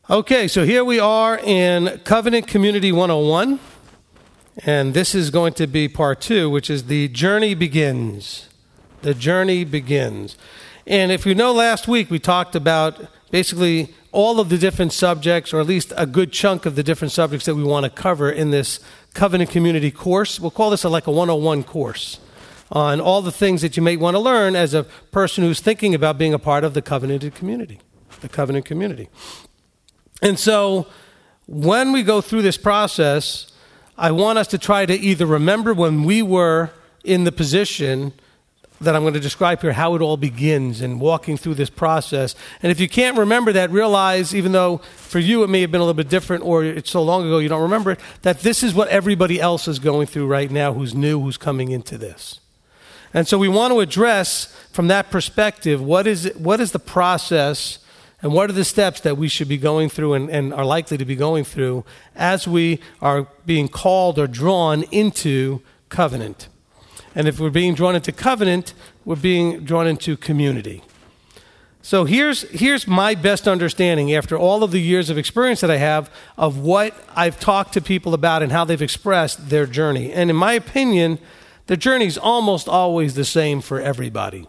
Okay, so here we are in Covenant Community 101, and this is going to be part 2, which is the journey begins. The journey begins. And if you know, last week we talked about basically all of the different subjects, or at least a good chunk of the different subjects that we want to cover in this Covenant Community course. We'll call this like a 101 course on all the things that you may want to learn as a person who's thinking about being a part of the covenanted community, the covenant community. And so when we go through this process, I want us to try to either remember when we were in the position that I'm going to describe here, how it all begins and walking through this process. And if you can't remember that, realize, even though for you it may have been a little bit different or it's so long ago you don't remember it, that this is what everybody else is going through right now who's new, who's coming into this. And so we want to address from that perspective, what is the process and what are the steps that we should be going through and are likely to be going through as we are being called or drawn into covenant. And if we're being drawn into covenant, we're being drawn into community. So here's my best understanding after all of the years of experience that I have of what I've talked to people about and how they've expressed their journey. And in my opinion, the journey is almost always the same for everybody.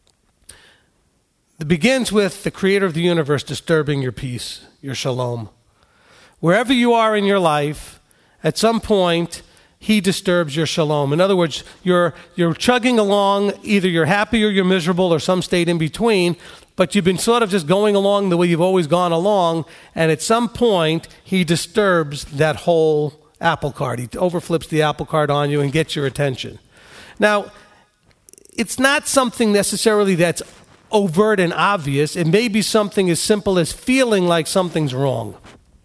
It begins with the creator of the universe disturbing your peace, your shalom. Wherever you are in your life, at some point, he disturbs your shalom. In other words, you're chugging along, either you're happy or you're miserable or some state in between, but you've been sort of just going along the way you've always gone along, and at some point, he disturbs that whole apple cart. He overflips the apple cart on you and gets your attention. Now, it's not something necessarily that's overt and obvious. It may be something as simple as feeling like something's wrong.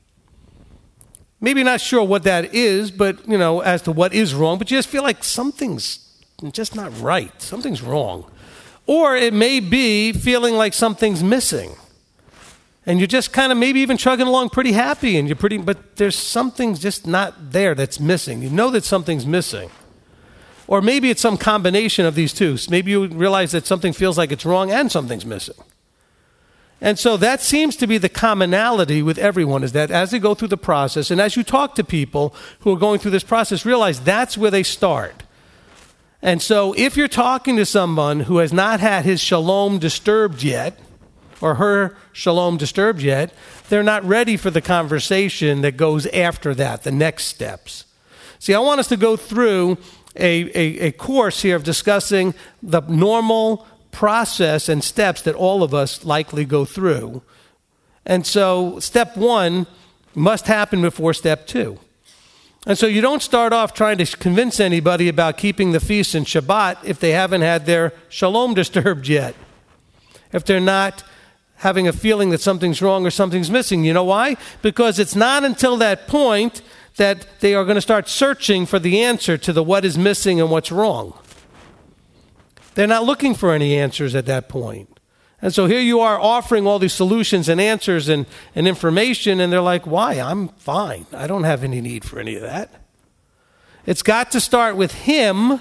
Maybe not sure what that is, but, as to what is wrong, but you just feel like something's just not right. Something's wrong. Or it may be feeling like something's missing. And you're just kind of maybe even chugging along pretty happy, but there's something just not there that's missing. You know that something's missing. Or maybe it's some combination of these two. So maybe you realize that something feels like it's wrong and something's missing. And so that seems to be the commonality with everyone, is that as they go through the process, and as you talk to people who are going through this process, realize that's where they start. And so if you're talking to someone who has not had his shalom disturbed yet, or her shalom disturbed yet, they're not ready for the conversation that goes after that, the next steps. See, I want us to go through a course here of discussing the normal process and steps that all of us likely go through. And so step 1 must happen before step 2. And so you don't start off trying to convince anybody about keeping the feast and Shabbat if they haven't had their shalom disturbed yet. If they're not having a feeling that something's wrong or something's missing. You know why? Because it's not until that point that they are going to start searching for the answer to the what is missing and what's wrong. They're not looking for any answers at that point. And so here you are offering all these solutions and answers and information, and they're like, why? I'm fine. I don't have any need for any of that. It's got to start with him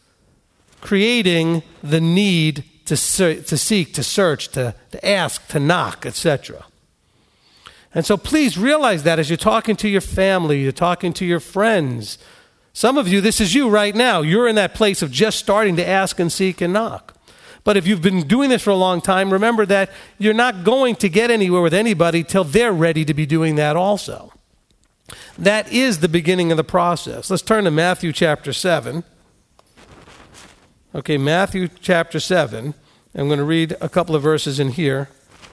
creating the need to seek, to search, to ask, to knock, etc. And so please realize that as you're talking to your family, you're talking to your friends. Some of you, this is you right now. You're in that place of just starting to ask and seek and knock. But if you've been doing this for a long time, remember that you're not going to get anywhere with anybody till they're ready to be doing that also. That is the beginning of the process. Let's turn to Matthew chapter 7. Okay, Matthew chapter 7. I'm going to read a couple of verses in here.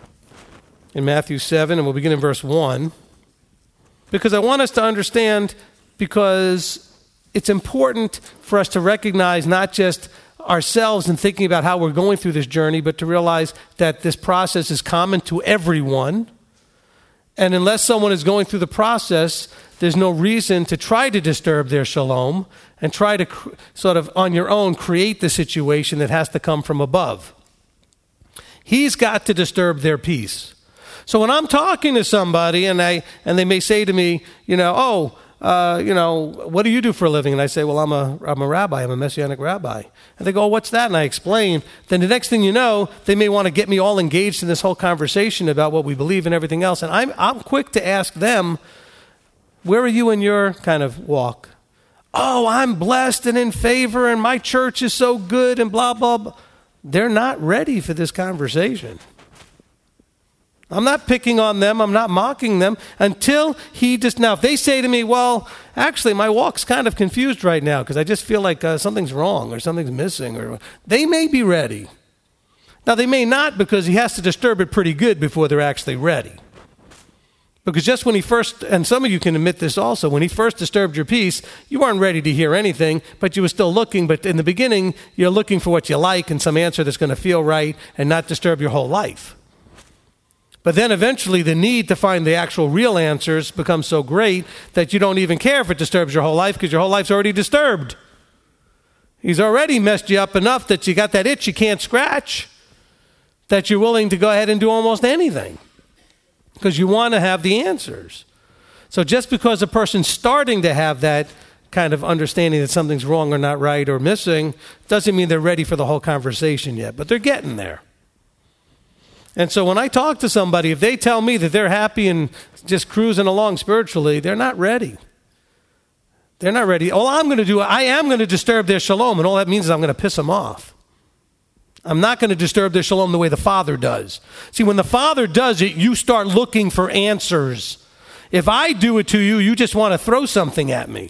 In Matthew 7, and we'll begin in verse 1. Because I want us to understand, because it's important for us to recognize not just ourselves in thinking about how we're going through this journey, but to realize that this process is common to everyone. And unless someone is going through the process, there's no reason to try to disturb their shalom and try to sort of on your own create the situation that has to come from above. He's got to disturb their peace. So when I'm talking to somebody and they may say to me, what do you do for a living? And I say, well, I'm a rabbi. I'm a Messianic rabbi. And they go, oh, what's that? And I explain. Then the next thing you know, they may want to get me all engaged in this whole conversation about what we believe and everything else. And I'm quick to ask them, where are you in your kind of walk? Oh, I'm blessed and in favor, and my church is so good, and blah, blah, blah. They're not ready for this conversation. I'm not picking on them. I'm not mocking them until now, if they say to me, well, actually, my walk's kind of confused right now because I just feel like something's wrong or something's missing, or they may be ready. Now, they may not, because he has to disturb it pretty good before they're actually ready. Because just when he first, and some of you can admit this also, when he first disturbed your peace, you weren't ready to hear anything, but you were still looking. But in the beginning, you're looking for what you like and some answer that's going to feel right and not disturb your whole life. But then eventually the need to find the actual real answers becomes so great that you don't even care if it disturbs your whole life because your whole life's already disturbed. He's already messed you up enough that you got that itch you can't scratch, that you're willing to go ahead and do almost anything because you want to have the answers. So just because a person's starting to have that kind of understanding that something's wrong or not right or missing doesn't mean they're ready for the whole conversation yet, but they're getting there. And so when I talk to somebody, if they tell me that they're happy and just cruising along spiritually, they're not ready. They're not ready. All I'm going to do, I am going to disturb their shalom, and all that means is I'm going to piss them off. I'm not going to disturb their shalom the way the Father does. See, when the Father does it, you start looking for answers. If I do it to you, you just want to throw something at me.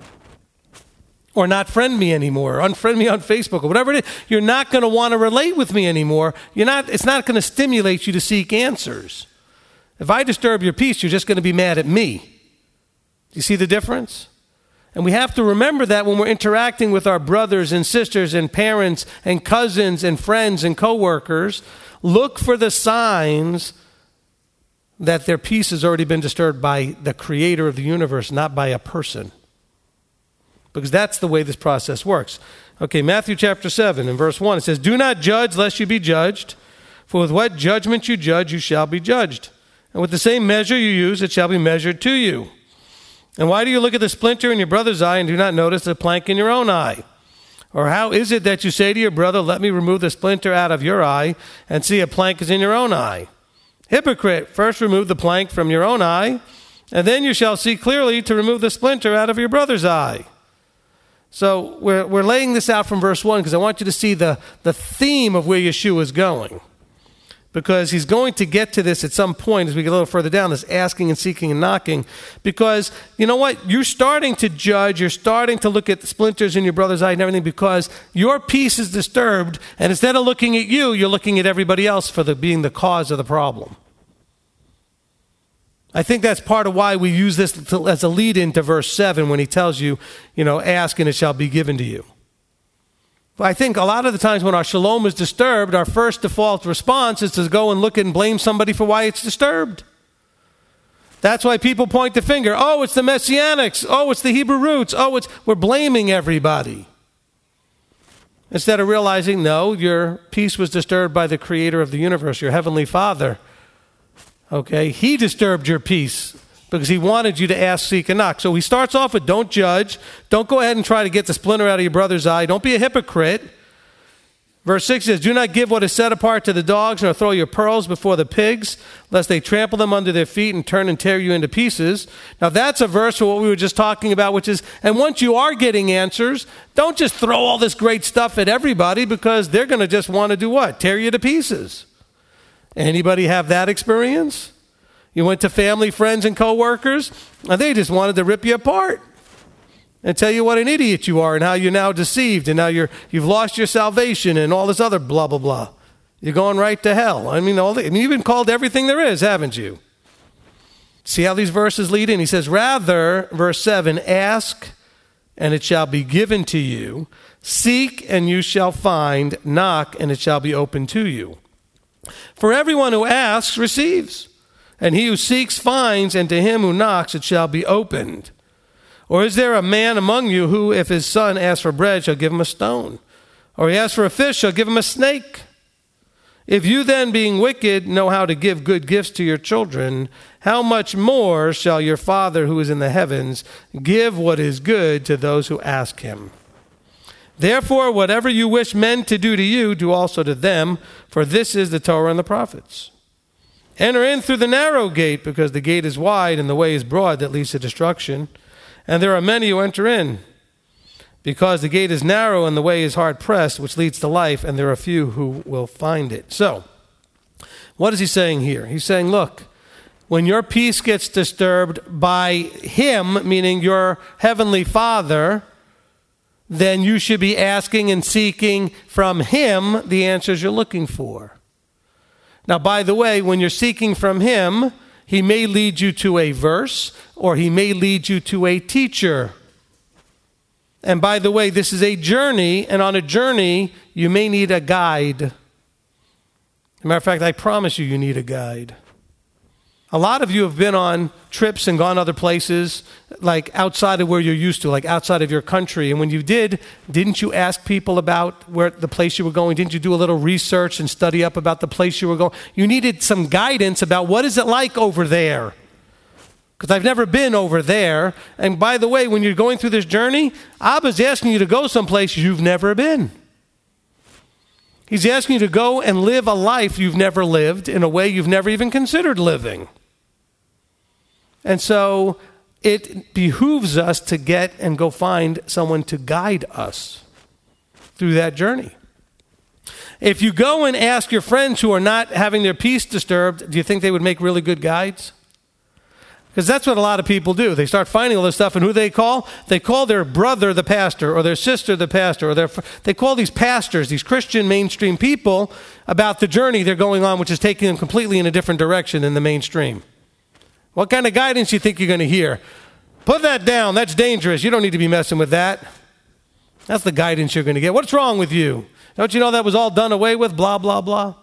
Or not friend me anymore, or unfriend me on Facebook, or whatever it is. You're not going to want to relate with me anymore. It's not going to stimulate you to seek answers. If I disturb your peace, you're just going to be mad at me. Do you see the difference? And we have to remember that when we're interacting with our brothers and sisters and parents and cousins and friends and coworkers, look for the signs that their peace has already been disturbed by the creator of the universe, not by a person. Because that's the way this process works. Okay, Matthew chapter 7 and verse 1, it says, do not judge lest you be judged, for with what judgment you judge, you shall be judged. And with the same measure you use, it shall be measured to you. And why do you look at the splinter in your brother's eye and do not notice the plank in your own eye? Or how is it that you say to your brother, let me remove the splinter out of your eye, and see a plank is in your own eye? Hypocrite, first remove the plank from your own eye, and then you shall see clearly to remove the splinter out of your brother's eye. So we're laying this out from verse 1 because I want you to see the theme of where Yeshua is going. Because he's going to get to this at some point as we get a little further down, this asking and seeking and knocking. Because, you know what? You're starting to judge. You're starting to look at the splinters in your brother's eye and everything because your peace is disturbed. And instead of looking at you, you're looking at everybody else for being the cause of the problem. I think that's part of why we use this as a lead into verse 7 when he tells you, ask and it shall be given to you. But I think a lot of the times when our shalom is disturbed, our first default response is to go and look and blame somebody for why it's disturbed. That's why people point the finger. Oh, it's the Messianics. Oh, it's the Hebrew roots. Oh, we're blaming everybody. Instead of realizing, no, your peace was disturbed by the creator of the universe, your heavenly Father. Okay, he disturbed your peace because he wanted you to ask, seek, and knock. So he starts off with don't judge. Don't go ahead and try to get the splinter out of your brother's eye. Don't be a hypocrite. Verse 6 says, do not give what is set apart to the dogs, nor throw your pearls before the pigs, lest they trample them under their feet and turn and tear you into pieces. Now that's a verse for what we were just talking about, which is, and once you are getting answers, don't just throw all this great stuff at everybody because they're going to just want to do what? Tear you to pieces. Anybody have that experience? You went to family, friends, and coworkers, and they just wanted to rip you apart and tell you what an idiot you are and how you're now deceived and now you've lost your salvation and all this other blah, blah, blah. You're going right to hell. You've been called everything there is, haven't you? See how these verses lead in? He says, rather, verse 7, ask, and it shall be given to you. Seek, and you shall find. Knock, and it shall be opened to you. For everyone who asks receives, and he who seeks finds, and to him who knocks it shall be opened. Or is there a man among you who, if his son asks for bread, shall give him a stone? Or he asks for a fish, shall give him a snake? If you then, being wicked, know how to give good gifts to your children, how much more shall your Father who is in the heavens give what is good to those who ask him? Therefore, whatever you wish men to do to you, do also to them, for this is the Torah and the prophets. Enter in through the narrow gate, because the gate is wide and the way is broad that leads to destruction, and there are many who enter in. Because the gate is narrow and the way is hard pressed, which leads to life, and there are few who will find it. So, what is he saying here? He's saying, look, when your peace gets disturbed by him, meaning your heavenly Father, then you should be asking and seeking from him the answers you're looking for. Now, by the way, when you're seeking from him, he may lead you to a verse, or he may lead you to a teacher. And by the way, this is a journey, and on a journey, you may need a guide. As a matter of fact, I promise you need a guide. A lot of you have been on trips and gone other places, like outside of where you're used to, like outside of your country. And when you did, didn't you ask people about where the place you were going? Didn't you do a little research and study up about the place you were going? You needed some guidance about what is it like over there. Because I've never been over there. And by the way, when you're going through this journey, Abba's asking you to go someplace you've never been. He's asking you to go and live a life you've never lived in a way you've never even considered living. And so it behooves us to get and go find someone to guide us through that journey. If you go and ask your friends who are not having their peace disturbed, do you think they would make really good guides? Because that's what a lot of people do. They start finding all this stuff, and who they call? They call their brother the pastor, or their sister the pastor, or they call these pastors, these Christian mainstream people, about the journey they're going on, which is taking them completely in a different direction than the mainstream. What kind of guidance do you think you're going to hear? Put that down. That's dangerous. You don't need to be messing with that. That's the guidance you're going to get. What's wrong with you? Don't you know that was all done away with? Blah, blah, blah.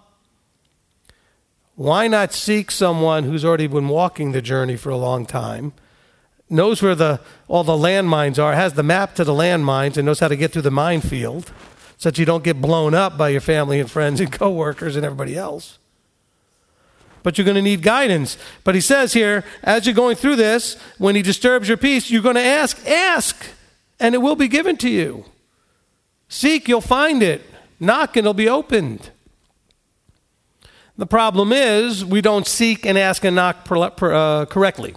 Why not seek someone who's already been walking the journey for a long time, knows where all the landmines are, has the map to the landmines, and knows how to get through the minefield so that you don't get blown up by your family and friends and coworkers and everybody else? But you're going to need guidance. But he says here, as you're going through this, when he disturbs your peace, you're going to ask, and it will be given to you. Seek, you'll find it. Knock, and it'll be opened. The problem is we don't seek and ask and knock correctly.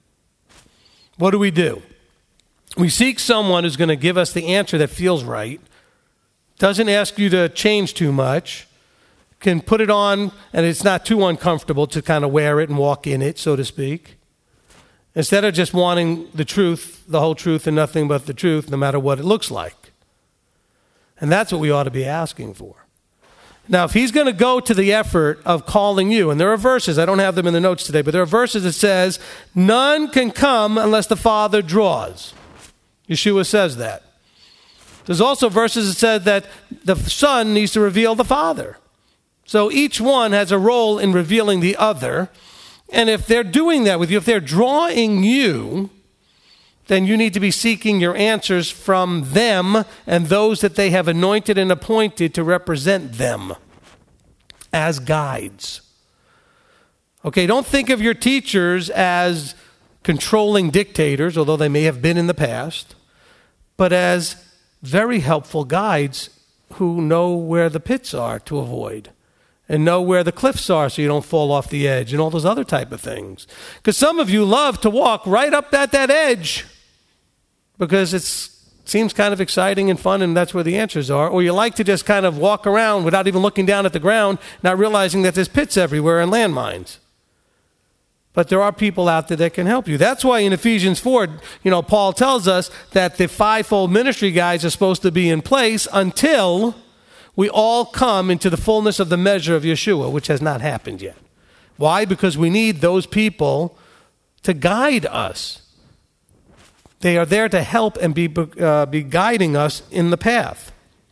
What do? We seek someone who's going to give us the answer that feels right, doesn't ask you to change too much, can put it on and it's not too uncomfortable to kind of wear it and walk in it, so to speak. Instead of just wanting the truth, the whole truth and nothing but the truth, no matter what it looks like. And that's what we ought to be asking for. Now, if he's going to go to the effort of calling you, and there are verses, I don't have them in the notes today, but there are verses that says, none can come unless the Father draws. Yeshua says that. There's also verses that said that the Son needs to reveal the Father. So each one has a role in revealing the other. And if they're doing that with you, if they're drawing you, then you need to be seeking your answers from them and those that they have anointed and appointed to represent them as guides. Okay, don't think of your teachers as controlling dictators, although they may have been in the past, but as very helpful guides who know where the pits are to avoid and know where the cliffs are so you don't fall off the edge and all those other type of things. Because some of you love to walk right up at that edge because it seems kind of exciting and fun and that's where the answers are. Or you like to just kind of walk around without even looking down at the ground, not realizing that there's pits everywhere and landmines. But there are people out there that can help you. That's why in Ephesians 4, Paul tells us that the fivefold ministry guys are supposed to be in place until we all come into the fullness of the measure of Yeshua, which has not happened yet. Why? Because we need those people to guide us. They are there to help and be guiding us in the path.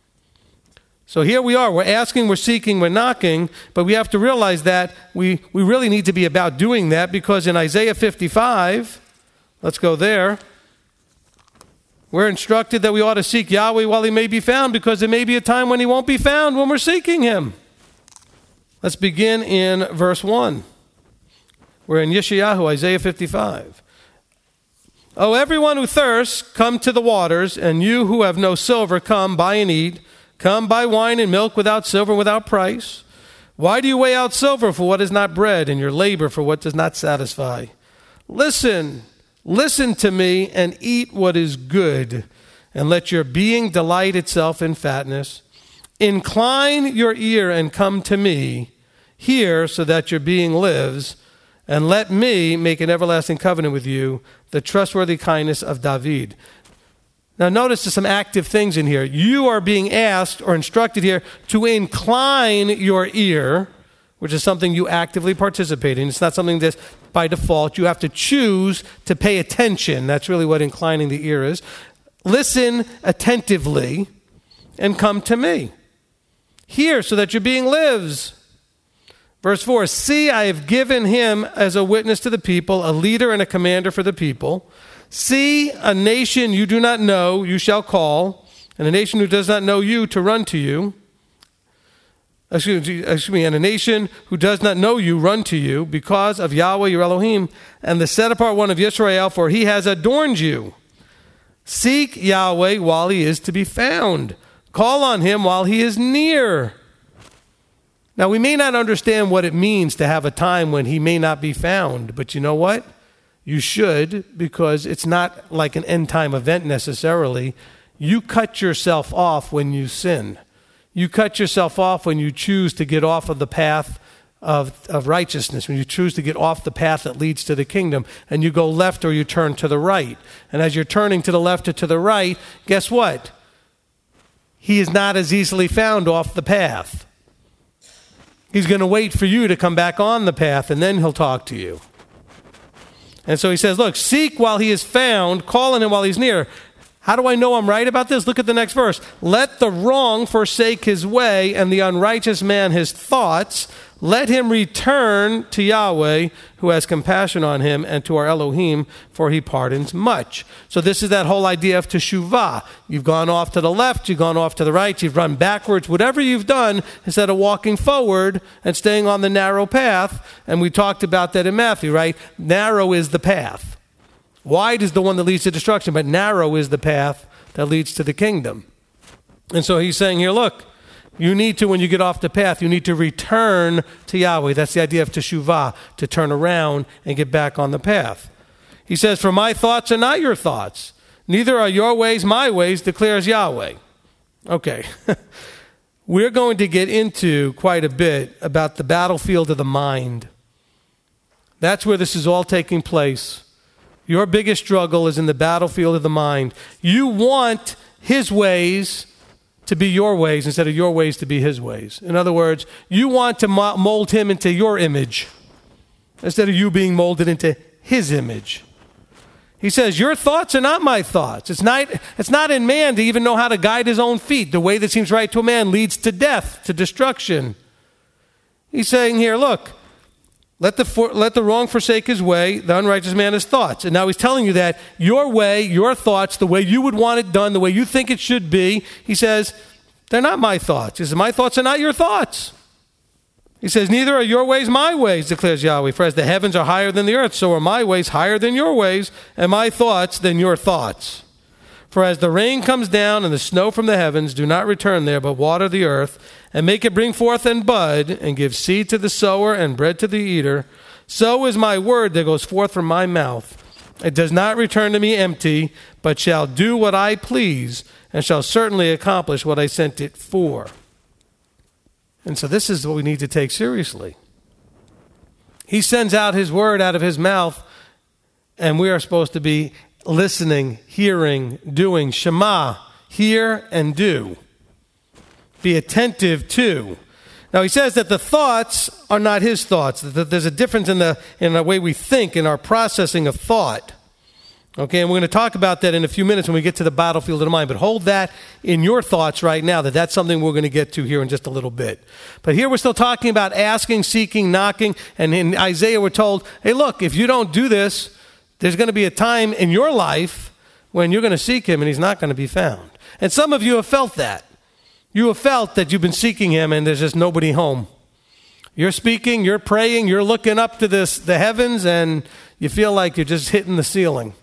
So here we are. We're asking, we're seeking, we're knocking, but we have to realize that we really need to be about doing that because in Isaiah 55, let's go there, we're instructed that we ought to seek Yahweh while he may be found because there may be a time when he won't be found when we're seeking him. Let's begin in verse 1. We're in Yeshayahu, Isaiah 55. "O everyone who thirsts, come to the waters, and you who have no silver, come, buy and eat. Come, buy wine and milk without silver and without price. Why do you weigh out silver for what is not bread, and your labor for what does not satisfy? Listen to me, and eat what is good, and let your being delight itself in fatness. Incline your ear and come to me. Hear, so that your being lives, and let me make an everlasting covenant with you, the trustworthy kindness of David." Now notice there's some active things in here. You are being asked or instructed here to incline your ear, which is something you actively participate in. It's not something that's by default. You have to choose to pay attention. That's really what inclining the ear is. Listen attentively and come to me. Hear, so that your being lives. Verse 4, "See, I have given him as a witness to the people, a leader and a commander for the people. See, a nation you do not know, you shall call, and a nation who does not know you to run to you. And a nation who does not know you run to you because of Yahweh your Elohim and the set apart one of Yisrael, for he has adorned you. Seek Yahweh while he is to be found. Call on him while he is near." Now, we may not understand what it means to have a time when he may not be found, but you know what? You should, because it's not like an end-time event necessarily. You cut yourself off when you sin. You cut yourself off when you choose to get off of the path of righteousness, when you choose to get off the path that leads to the kingdom, and you go left or you turn to the right. And as you're turning to the left or to the right, guess what? He is not as easily found off the path. He's going to wait for you to come back on the path, and then he'll talk to you. And so he says, look, seek while he is found, call on him while he's near. How do I know I'm right about this? Look at the next verse. "Let the wrong forsake his way, and the unrighteous man his thoughts. Let him return to Yahweh, who has compassion on him, and to our Elohim, for he pardons much." So this is that whole idea of teshuvah. You've gone off to the left, you've gone off to the right, you've run backwards. Whatever you've done, instead of walking forward and staying on the narrow path, and we talked about that in Matthew, right? Narrow is the path. Wide is the one that leads to destruction, but narrow is the path that leads to the kingdom. And so he's saying here, look, you need to, when you get off the path, you need to return to Yahweh. That's the idea of teshuvah, to turn around and get back on the path. He says, "For my thoughts are not your thoughts, neither are your ways my ways, declares Yahweh." Okay. We're going to get into quite a bit about the battlefield of the mind. That's where this is all taking place. Your biggest struggle is in the battlefield of the mind. You want his ways to be your ways instead of your ways to be his ways. In other words, you want to mold him into your image instead of you being molded into his image. He says, "Your thoughts are not my thoughts." It's not in man to even know how to guide his own feet. The way that seems right to a man leads to death, to destruction. He's saying here, look, let the wrong forsake his way, the unrighteous man his thoughts. And now he's telling you that your way, your thoughts, the way you would want it done, the way you think it should be, he says, they're not my thoughts. He says, my thoughts are not your thoughts. He says, neither are your ways my ways, declares Yahweh. For as the heavens are higher than the earth, so are my ways higher than your ways, and my thoughts than your thoughts. For as the rain comes down and the snow from the heavens do not return there, but water the earth, and make it bring forth and bud, and give seed to the sower and bread to the eater, so is my word that goes forth from my mouth. It does not return to me empty, but shall do what I please, and shall certainly accomplish what I sent it for. And so this is what we need to take seriously. He sends out his word out of his mouth, and we are supposed to be listening, hearing, doing. Shema, hear and do. Be attentive to. Now he says that the thoughts are not his thoughts. That there's a difference in the way we think, in our processing of thought. Okay, and we're going to talk about that in a few minutes when we get to the battlefield of the mind. But hold that in your thoughts right now, that's something we're going to get to here in just a little bit. But here we're still talking about asking, seeking, knocking. And in Isaiah we're told, hey, look, if you don't do this, there's going to be a time in your life when you're going to seek him and he's not going to be found. And some of you have felt that. You have felt that you've been seeking him and there's just nobody home. You're speaking, you're praying, you're looking up to the heavens, and you feel like you're just hitting the ceiling.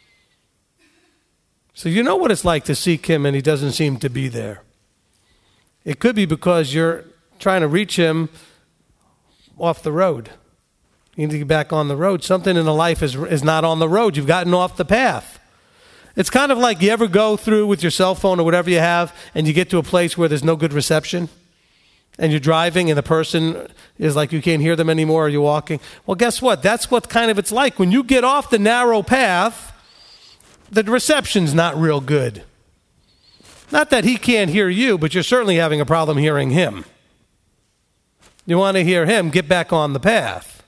So you know what it's like to seek him and he doesn't seem to be there. It could be because you're trying to reach him off the road. You need to get back on the road. Something in the life is not on the road. You've gotten off the path. It's kind of like you ever go through with your cell phone or whatever you have, and you get to a place where there's no good reception, and you're driving and the person is like you can't hear them anymore, or you're walking. Well, guess what? That's what kind of it's like. When you get off the narrow path, the reception's not real good. Not that he can't hear you, but you're certainly having a problem hearing him. You want to hear him, get back on the path.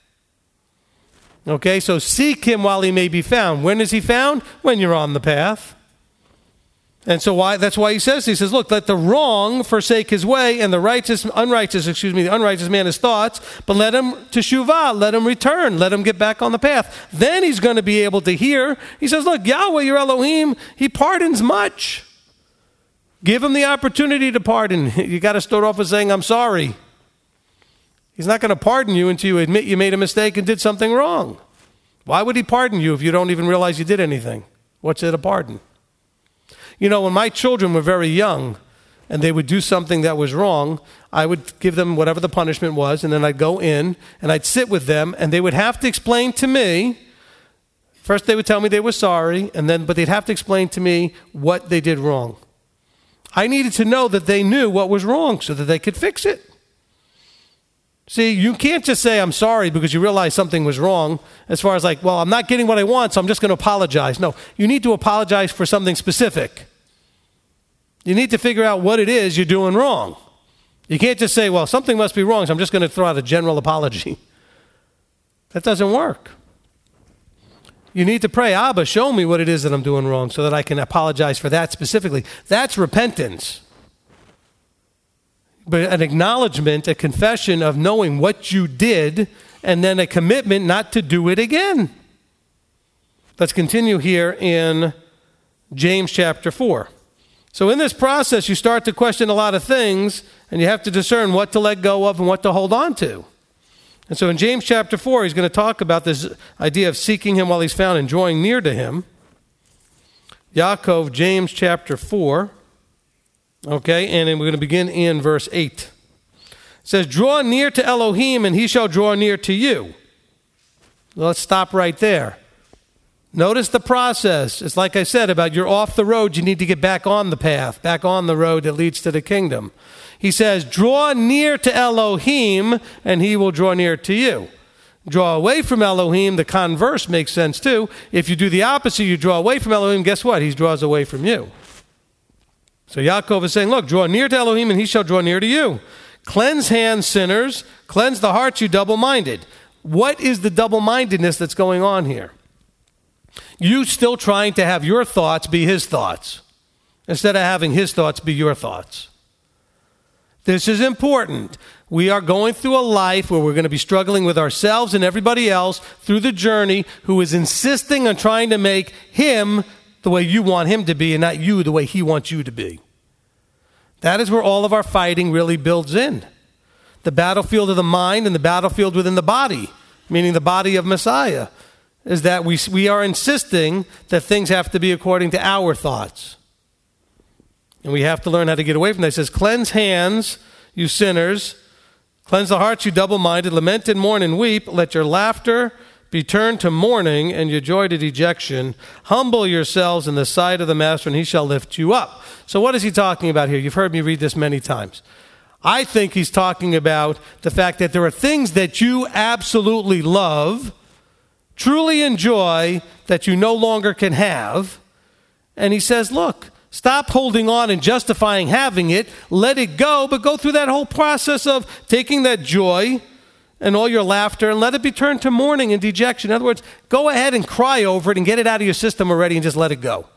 Okay, so seek him while he may be found. When is he found? When you're on the path. And so that's why he says, look, let the wrong forsake his way, and the unrighteous man his thoughts, but let him teshuvah, let him return, let him get back on the path. Then he's going to be able to hear. He says, look, Yahweh, your Elohim, he pardons much. Give him the opportunity to pardon. You got to start off with saying, I'm sorry. He's not going to pardon you until you admit you made a mistake and did something wrong. Why would he pardon you if you don't even realize you did anything? What's it a pardon? You know, when my children were very young and they would do something that was wrong, I would give them whatever the punishment was, and then I'd go in and I'd sit with them, and they would have to explain to me. First they would tell me they were sorry, but they'd have to explain to me what they did wrong. I needed to know that they knew what was wrong so that they could fix it. See, you can't just say, I'm sorry, because you realize something was wrong, as far as like, well, I'm not getting what I want, so I'm just going to apologize. No, you need to apologize for something specific. You need to figure out what it is you're doing wrong. You can't just say, well, something must be wrong, so I'm just going to throw out a general apology. That doesn't work. You need to pray, Abba, show me what it is that I'm doing wrong so that I can apologize for that specifically. That's repentance. But an acknowledgement, a confession of knowing what you did, and then a commitment not to do it again. Let's continue here in James chapter 4. So in this process, you start to question a lot of things, and you have to discern what to let go of and what to hold on to. And so in James chapter 4, he's going to talk about this idea of seeking him while he's found and drawing near to him. Yaakov, James chapter 4. Okay, and then we're going to begin in verse 8. It says, draw near to Elohim, and he shall draw near to you. Let's stop right there. Notice the process. It's like I said about you're off the road, you need to get back on the path, back on the road that leads to the kingdom. He says, draw near to Elohim, and he will draw near to you. Draw away from Elohim, the converse makes sense too. If you do the opposite, you draw away from Elohim, guess what? He draws away from you. So Yaakov is saying, look, draw near to Elohim, and he shall draw near to you. Cleanse hands, sinners. Cleanse the hearts, you double-minded. What is the double-mindedness that's going on here? You still trying to have your thoughts be his thoughts, instead of having his thoughts be your thoughts. This is important. We are going through a life where we're going to be struggling with ourselves and everybody else through the journey who is insisting on trying to make him the way you want him to be and not you the way he wants you to be. That is where all of our fighting really builds in. The battlefield of the mind and the battlefield within the body, meaning the body of Messiah, is that we are insisting that things have to be according to our thoughts. And we have to learn how to get away from that. It says, cleanse hands, you sinners. Cleanse the hearts, you double-minded. Lament and mourn and weep. Let your laughter be turned to mourning and your joy to dejection. Humble yourselves in the sight of the Master, and he shall lift you up. So what is he talking about here? You've heard me read this many times. I think he's talking about the fact that there are things that you absolutely love, truly enjoy, that you no longer can have. And he says, look, stop holding on and justifying having it. Let it go, but go through that whole process of taking that joy and all your laughter and let it be turned to mourning and dejection. In other words, go ahead and cry over it and get it out of your system already and just let it go.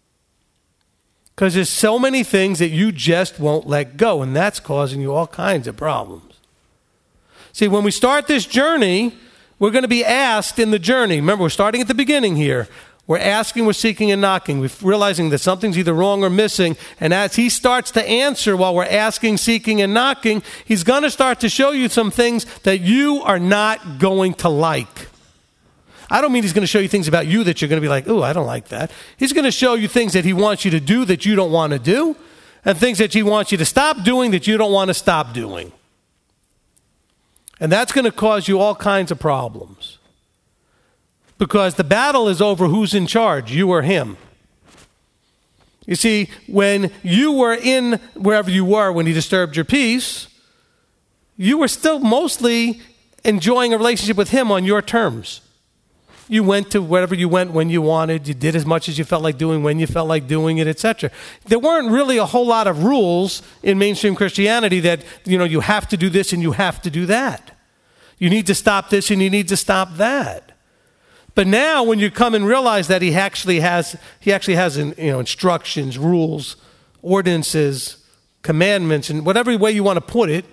Because there's so many things that you just won't let go, and that's causing you all kinds of problems. See, when we start this journey, we're going to be asked in the journey. Remember, we're starting at the beginning here. We're asking, we're seeking, and knocking. We're realizing that something's either wrong or missing. And as he starts to answer while we're asking, seeking, and knocking, he's going to start to show you some things that you are not going to like. I don't mean he's going to show you things about you that you're going to be like, ooh, I don't like that. He's going to show you things that he wants you to do that you don't want to do, and things that he wants you to stop doing that you don't want to stop doing. And that's going to cause you all kinds of problems. Because the battle is over who's in charge, you or him. You see, when you were in wherever you were when he disturbed your peace, you were still mostly enjoying a relationship with him on your terms. You went to wherever you went when you wanted. You did as much as you felt like doing when you felt like doing it, etc. There weren't really a whole lot of rules in mainstream Christianity that, you have to do this and you have to do that. You need to stop this and you need to stop that. But now when you come and realize that he actually has instructions, rules, ordinances, commandments, and whatever way you want to put it,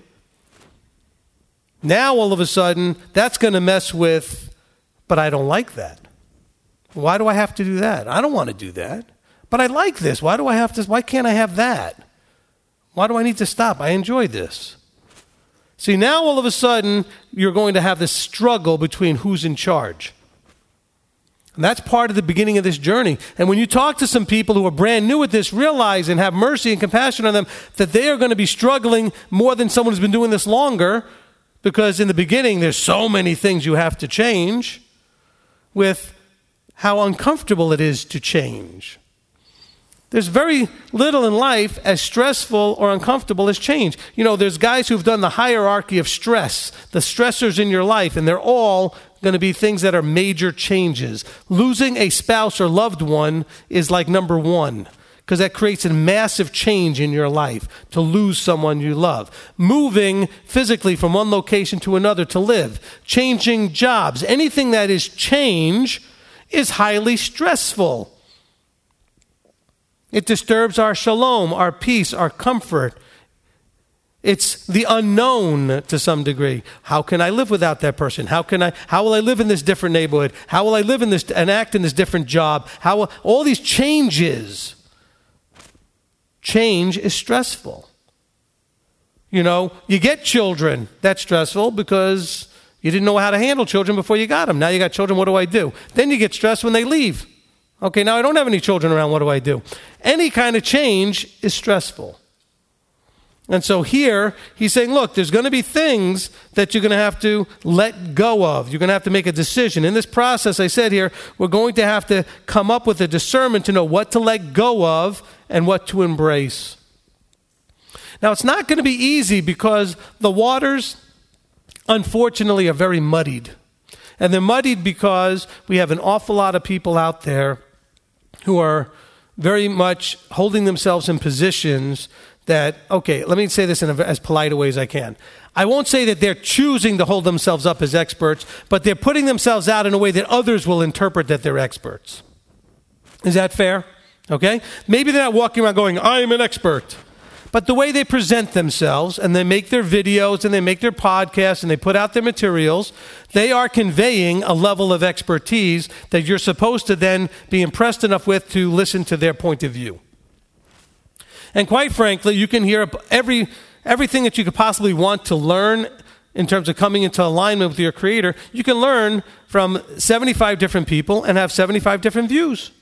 now all of a sudden that's going to mess with, but I don't like that. Why do I have to do that? I don't want to do that. But I like this. Why do I have to? Why can't I have that? Why do I need to stop? I enjoy this. See, now all of a sudden you're going to have this struggle between who's in charge. And that's part of the beginning of this journey. And when you talk to some people who are brand new at this, realize and have mercy and compassion on them that they are going to be struggling more than someone who's been doing this longer, because in the beginning there's so many things you have to change, with how uncomfortable it is to change. There's very little in life as stressful or uncomfortable as change. There's guys who've done the hierarchy of stress, the stressors in your life, and they're all going to be things that are major changes. Losing a spouse or loved one is like number one, because that creates a massive change in your life, to lose someone you love. Moving physically from one location to another to live. Changing jobs. Anything that is change is highly stressful. It disturbs our shalom, our peace, our comfort. It's the unknown to some degree. How can I live without that person? How will I live in this different neighborhood? How will I live in this and act in this different job? All these changes. Change is stressful. You get children. That's stressful because you didn't know how to handle children before you got them. Now you got children, what do I do? Then you get stressed when they leave. Okay, now I don't have any children around, what do I do? Any kind of change is stressful. And so here, he's saying, look, there's going to be things that you're going to have to let go of. You're going to have to make a decision. In this process, I said here, we're going to have to come up with a discernment to know what to let go of and what to embrace. Now, it's not going to be easy because the waters, unfortunately, are very muddied. And they're muddied because we have an awful lot of people out there who are very much holding themselves in positions that, okay, let me say this in as polite a way as I can. I won't say that they're choosing to hold themselves up as experts, but they're putting themselves out in a way that others will interpret that they're experts. Is that fair? Okay? Maybe they're not walking around going, I'm an expert. But the way they present themselves, and they make their videos, and they make their podcasts, and they put out their materials, they are conveying a level of expertise that you're supposed to then be impressed enough with to listen to their point of view. And quite frankly, you can hear everything that you could possibly want to learn in terms of coming into alignment with your Creator. You can learn from 75 different people and have 75 different views.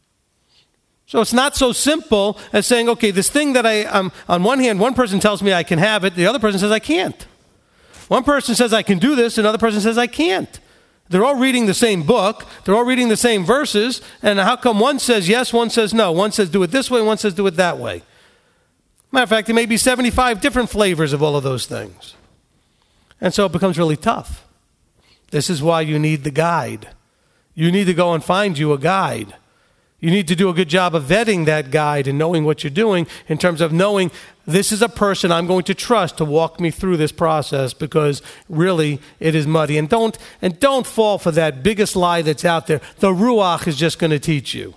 So it's not so simple as saying, okay, this thing that on one hand, one person tells me I can have it, the other person says I can't. One person says I can do this, another person says I can't. They're all reading the same book, they're all reading the same verses, and how come one says yes, one says no? One says do it this way, one says do it that way. Matter of fact, there may be 75 different flavors of all of those things. And so it becomes really tough. This is why you need the guide. You need to go and find you a guide. You need to do a good job of vetting that guide and knowing what you're doing in terms of knowing this is a person I'm going to trust to walk me through this process, because really it is muddy. And don't fall for that biggest lie that's out there. The Ruach is just going to teach you.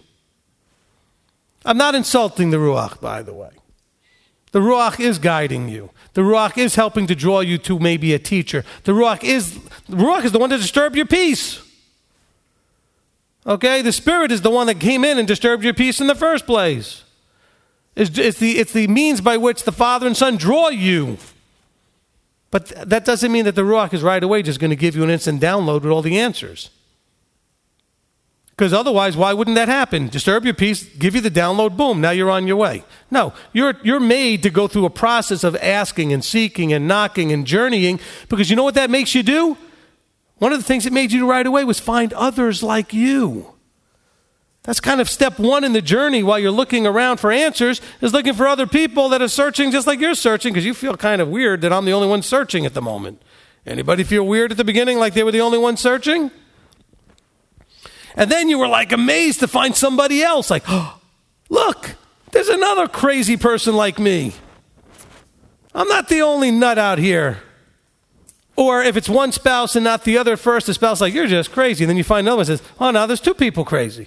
I'm not insulting the Ruach, by the way. The Ruach is guiding you. The Ruach is helping to draw you to maybe a teacher. The Ruach is the one to disturb your peace. Okay? The Spirit is the one that came in and disturbed your peace in the first place. It's the means by which the Father and Son draw you. But that doesn't mean that the Ruach is right away just going to give you an instant download with all the answers. Because otherwise, why wouldn't that happen? Disturb your peace, give you the download, boom, now you're on your way. No, you're made to go through a process of asking and seeking and knocking and journeying, because you know what that makes you do? One of the things it made you do right away was find others like you. That's kind of step one in the journey while you're looking around for answers, is looking for other people that are searching just like you're searching, because you feel kind of weird that I'm the only one searching at the moment. Anybody feel weird at the beginning like they were the only one searching? And then you were like amazed to find somebody else. Like, oh, look, there's another crazy person like me. I'm not the only nut out here. Or if it's one spouse and not the other at first, the spouse is like, you're just crazy. And then you find another one that says, oh, now there's two people crazy.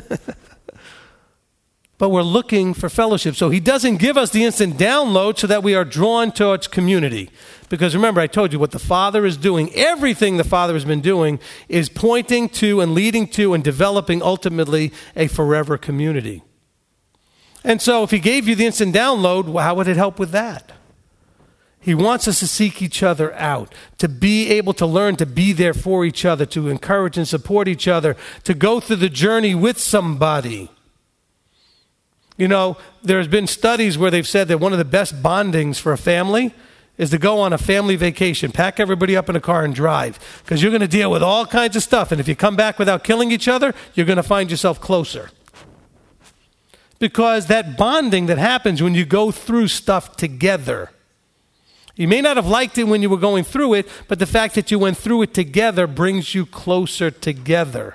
But we're looking for fellowship. So he doesn't give us the instant download so that we are drawn towards community. Because remember, I told you what the Father is doing, everything the Father has been doing is pointing to and leading to and developing ultimately a forever community. And so if he gave you the instant download, how would it help with that? He wants us to seek each other out, to be able to learn to be there for each other, to encourage and support each other, to go through the journey with somebody. You know, there's been studies where they've said that one of the best bondings for a family is to go on a family vacation, pack everybody up in a car and drive, because you're going to deal with all kinds of stuff. And if you come back without killing each other, you're going to find yourself closer. Because that bonding that happens when you go through stuff together. You may not have liked it when you were going through it, but the fact that you went through it together brings you closer together.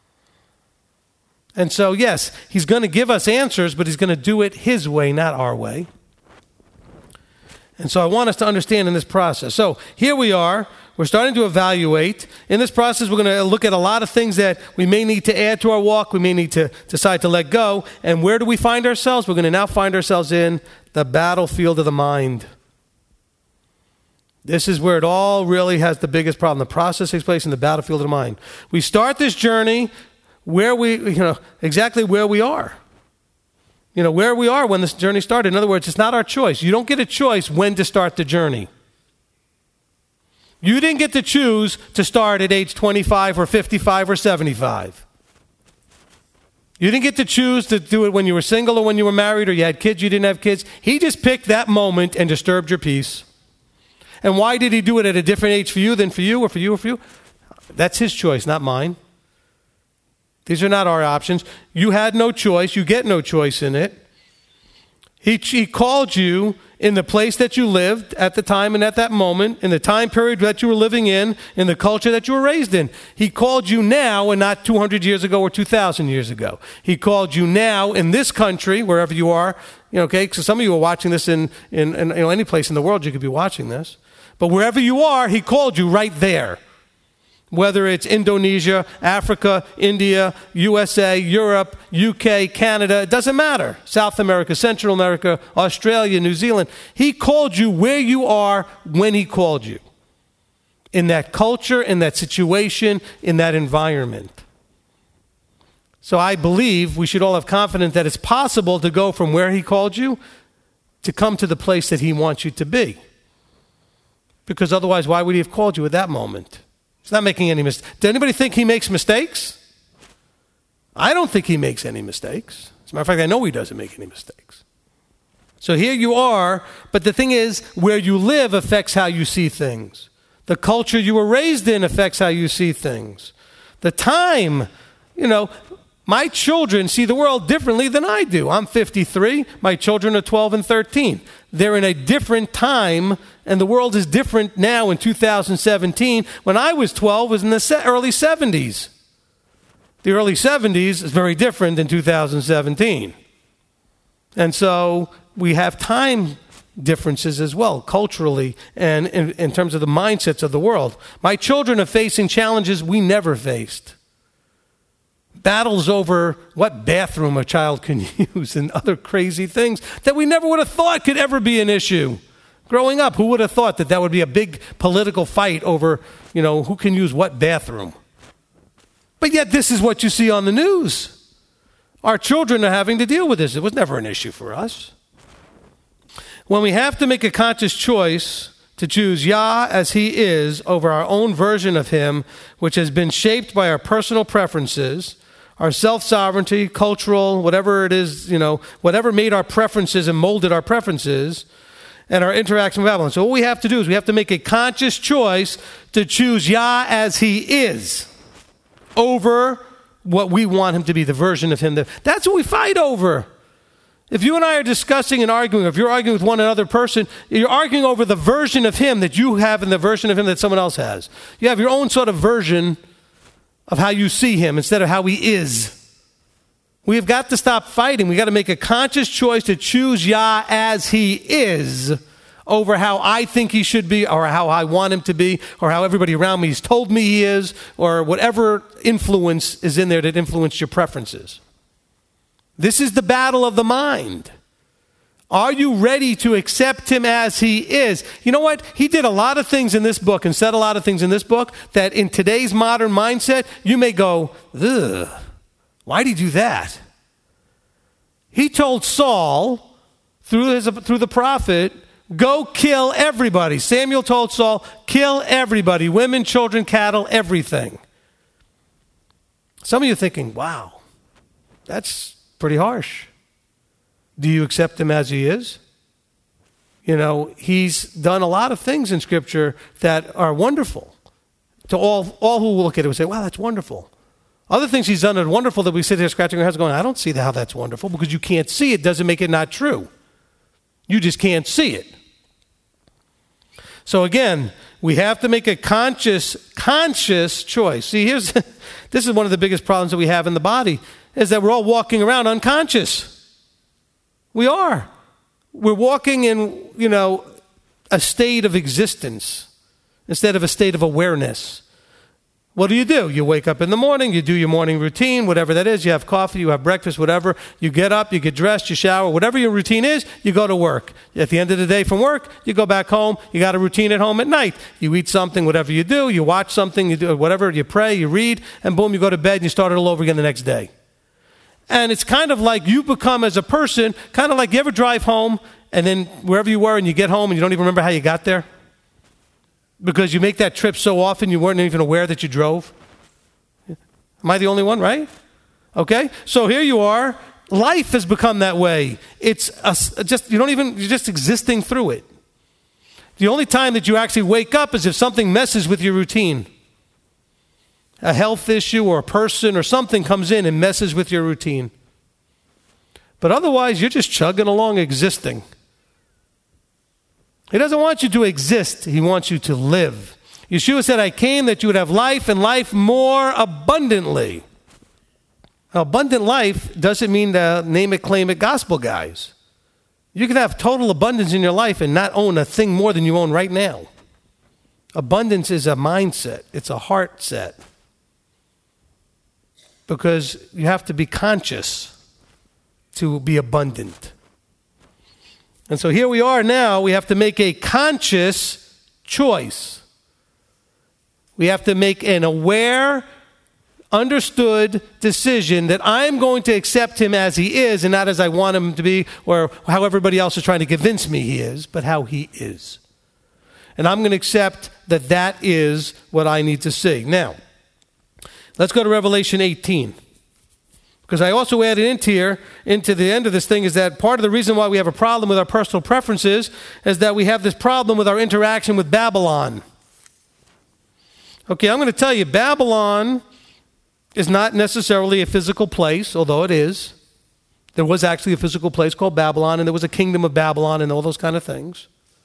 And so, yes, he's going to give us answers, but he's going to do it his way, not our way. And so I want us to understand in this process. So here we are. We're starting to evaluate. In this process, we're going to look at a lot of things that we may need to add to our walk. We may need to decide to let go. And where do we find ourselves? We're going to now find ourselves in the battlefield of the mind. This is where it all really has the biggest problem. The process takes place in the battlefield of the mind. We start this journey where exactly where we are. Where we are when this journey started. In other words, it's not our choice. You don't get a choice when to start the journey. You didn't get to choose to start at age 25 or 55 or 75. You didn't get to choose to do it when you were single or when you were married or you had kids, you didn't have kids. He just picked that moment and disturbed your peace. And why did he do it at a different age for you than for you or for you or for you? That's his choice, not mine. These are not our options. You had no choice. You get no choice in it. He called you in the place that you lived at the time and at that moment, in the time period that you were living in the culture that you were raised in. He called you now and not 200 years ago or 2,000 years ago. He called you now in this country, wherever you are. Okay, so some of you are watching this in any place in the world you could be watching this. But wherever you are, he called you right there. Whether it's Indonesia, Africa, India, USA, Europe, UK, Canada, it doesn't matter. South America, Central America, Australia, New Zealand. He called you where you are when he called you. In that culture, in that situation, in that environment. So I believe we should all have confidence that it's possible to go from where he called you to come to the place that he wants you to be. Because otherwise, why would he have called you at that moment? He's not making any mistakes. Does anybody think he makes mistakes? I don't think he makes any mistakes. As a matter of fact, I know he doesn't make any mistakes. So here you are, but the thing is, where you live affects how you see things. The culture you were raised in affects how you see things. The time, my children see the world differently than I do. I'm 53. My children are 12 and 13. They're in a different time, and the world is different now in 2017. When I was 12, it was in the early 70s. The early 70s is very different than 2017. And so we have time differences as well, culturally, and in terms of the mindsets of the world. My children are facing challenges we never faced. Battles over what bathroom a child can use and other crazy things that we never would have thought could ever be an issue. Growing up, who would have thought that would be a big political fight over, who can use what bathroom? But yet this is what you see on the news. Our children are having to deal with this. It was never an issue for us. When we have to make a conscious choice to choose Yah as he is over our own version of him, which has been shaped by our personal preferences, our self-sovereignty, cultural, whatever it is, whatever made our preferences and molded our preferences, and our interaction with Babylon. So what we have to do is we have to make a conscious choice to choose Yah as he is over what we want him to be, the version of him. That's what we fight over. If you and I are discussing and arguing, if you're arguing with one another person, you're arguing over the version of him that you have and the version of him that someone else has. You have your own sort of version of how you see him instead of how he is. We have got to stop fighting. We've got to make a conscious choice to choose Yah as he is over how I think he should be or how I want him to be or how everybody around me has told me he is or whatever influence is in there that influenced your preferences. This is the battle of the mind. Are you ready to accept him as he is? You know what? He did a lot of things in this book and said a lot of things in this book that in today's modern mindset, you may go, ugh, why did he do that? He told Saul, through the prophet, go kill everybody. Samuel told Saul, kill everybody, women, children, cattle, everything. Some of you are thinking, wow, that's pretty harsh. Do you accept him as he is? He's done a lot of things in Scripture that are wonderful. To all who will look at it will say, wow, that's wonderful. Other things he's done are wonderful that we sit here scratching our heads going, I don't see how that's wonderful, because you can't see it doesn't make it not true. You just can't see it. So again, we have to make a conscious choice. See, this is one of the biggest problems that we have in the body, is that we're all walking around unconscious. We are. We're walking in, a state of existence instead of a state of awareness. What do? You wake up in the morning, you do your morning routine, whatever that is. You have coffee, you have breakfast, whatever. You get up, you get dressed, you shower, whatever your routine is, you go to work. At the end of the day from work, you go back home. You got a routine at home at night. You eat something, whatever you do. You watch something, you do whatever, you pray, you read, and boom, you go to bed and you start it all over again the next day. And it's kind of like you become as a person, kind of like you ever drive home and then wherever you were and you get home and you don't even remember how you got there? Because you make that trip so often you weren't even aware that you drove. Am I the only one, right? Okay, so here you are. Life has become that way. It's you're just existing through it. The only time that you actually wake up is if something messes with your routine. A health issue or a person or something comes in and messes with your routine. But otherwise, you're just chugging along existing. He doesn't want you to exist. He wants you to live. Yeshua said, I came that you would have life and life more abundantly. Now, abundant life doesn't mean the name it, claim it gospel guys. You can have total abundance in your life and not own a thing more than you own right now. Abundance is a mindset. It's a heart set. Because you have to be conscious to be abundant. And so here we are now. We have to make a conscious choice. We have to make an aware, understood decision that I'm going to accept him as he is and not as I want him to be or how everybody else is trying to convince me he is, but how he is. And I'm going to accept that that is what I need to see. Now, let's go to Revelation 18. Because I also added into the end of this thing, is that part of the reason why we have a problem with our personal preferences is that we have this problem with our interaction with Babylon. Okay, I'm going to tell you, Babylon is not necessarily a physical place, although it is. There was actually a physical place called Babylon, and there was a kingdom of Babylon and all those kind of things.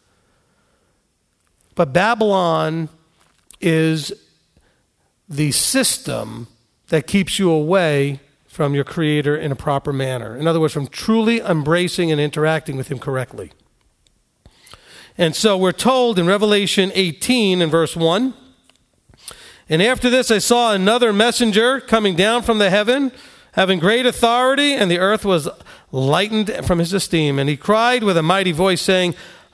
But Babylon is the system that keeps you away from your Creator in a proper manner. In other words, from truly embracing and interacting with him correctly. And so we're told in Revelation 18 in verse 1, and after this I saw another messenger coming down from the heaven, having great authority, and the earth was lightened from his esteem. And he cried with a mighty voice, saying,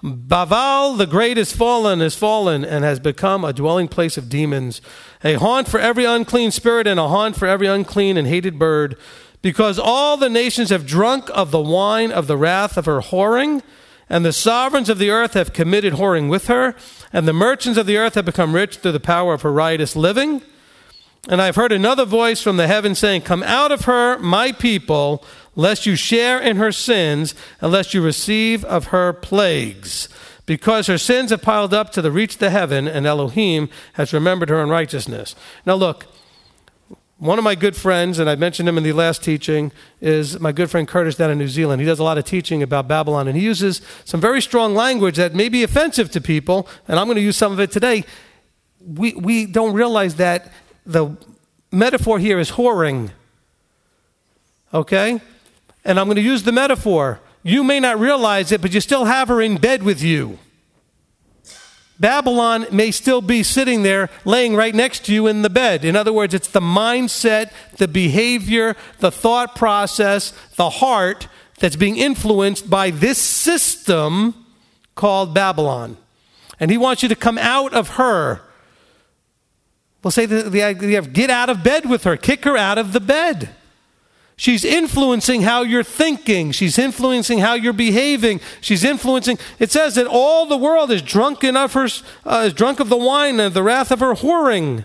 Baval the great is fallen, and has become a dwelling place of demons, a haunt for every unclean spirit and a haunt for every unclean and hated bird, because all the nations have drunk of the wine of the wrath of her whoring, and the sovereigns of the earth have committed whoring with her, and the merchants of the earth have become rich through the power of her riotous living. And I've heard another voice from the heavens saying, come out of her, my people, lest you share in her sins, and lest you receive of her plagues. Because her sins have piled up to the reach of the heaven, and Elohim has remembered her unrighteousness. Now look, one of my good friends, and I mentioned him in the last teaching, is my good friend Curtis down in New Zealand. He does a lot of teaching about Babylon, and he uses some very strong language that may be offensive to people, and I'm going to use some of it today. We don't realize that the metaphor here is whoring, okay? And I'm going to use the metaphor. You may not realize it, but you still have her in bed with you. Babylon may still be sitting there, laying right next to you in the bed. In other words, it's the mindset, the behavior, the thought process, the heart that's being influenced by this system called Babylon. And he wants you to come out of her. We'll say the idea of get out of bed with her, kick her out of the bed. She's influencing how you're thinking. She's influencing how you're behaving. She's influencing. It says that all the world is drunk of the wine and the wrath of her whoring.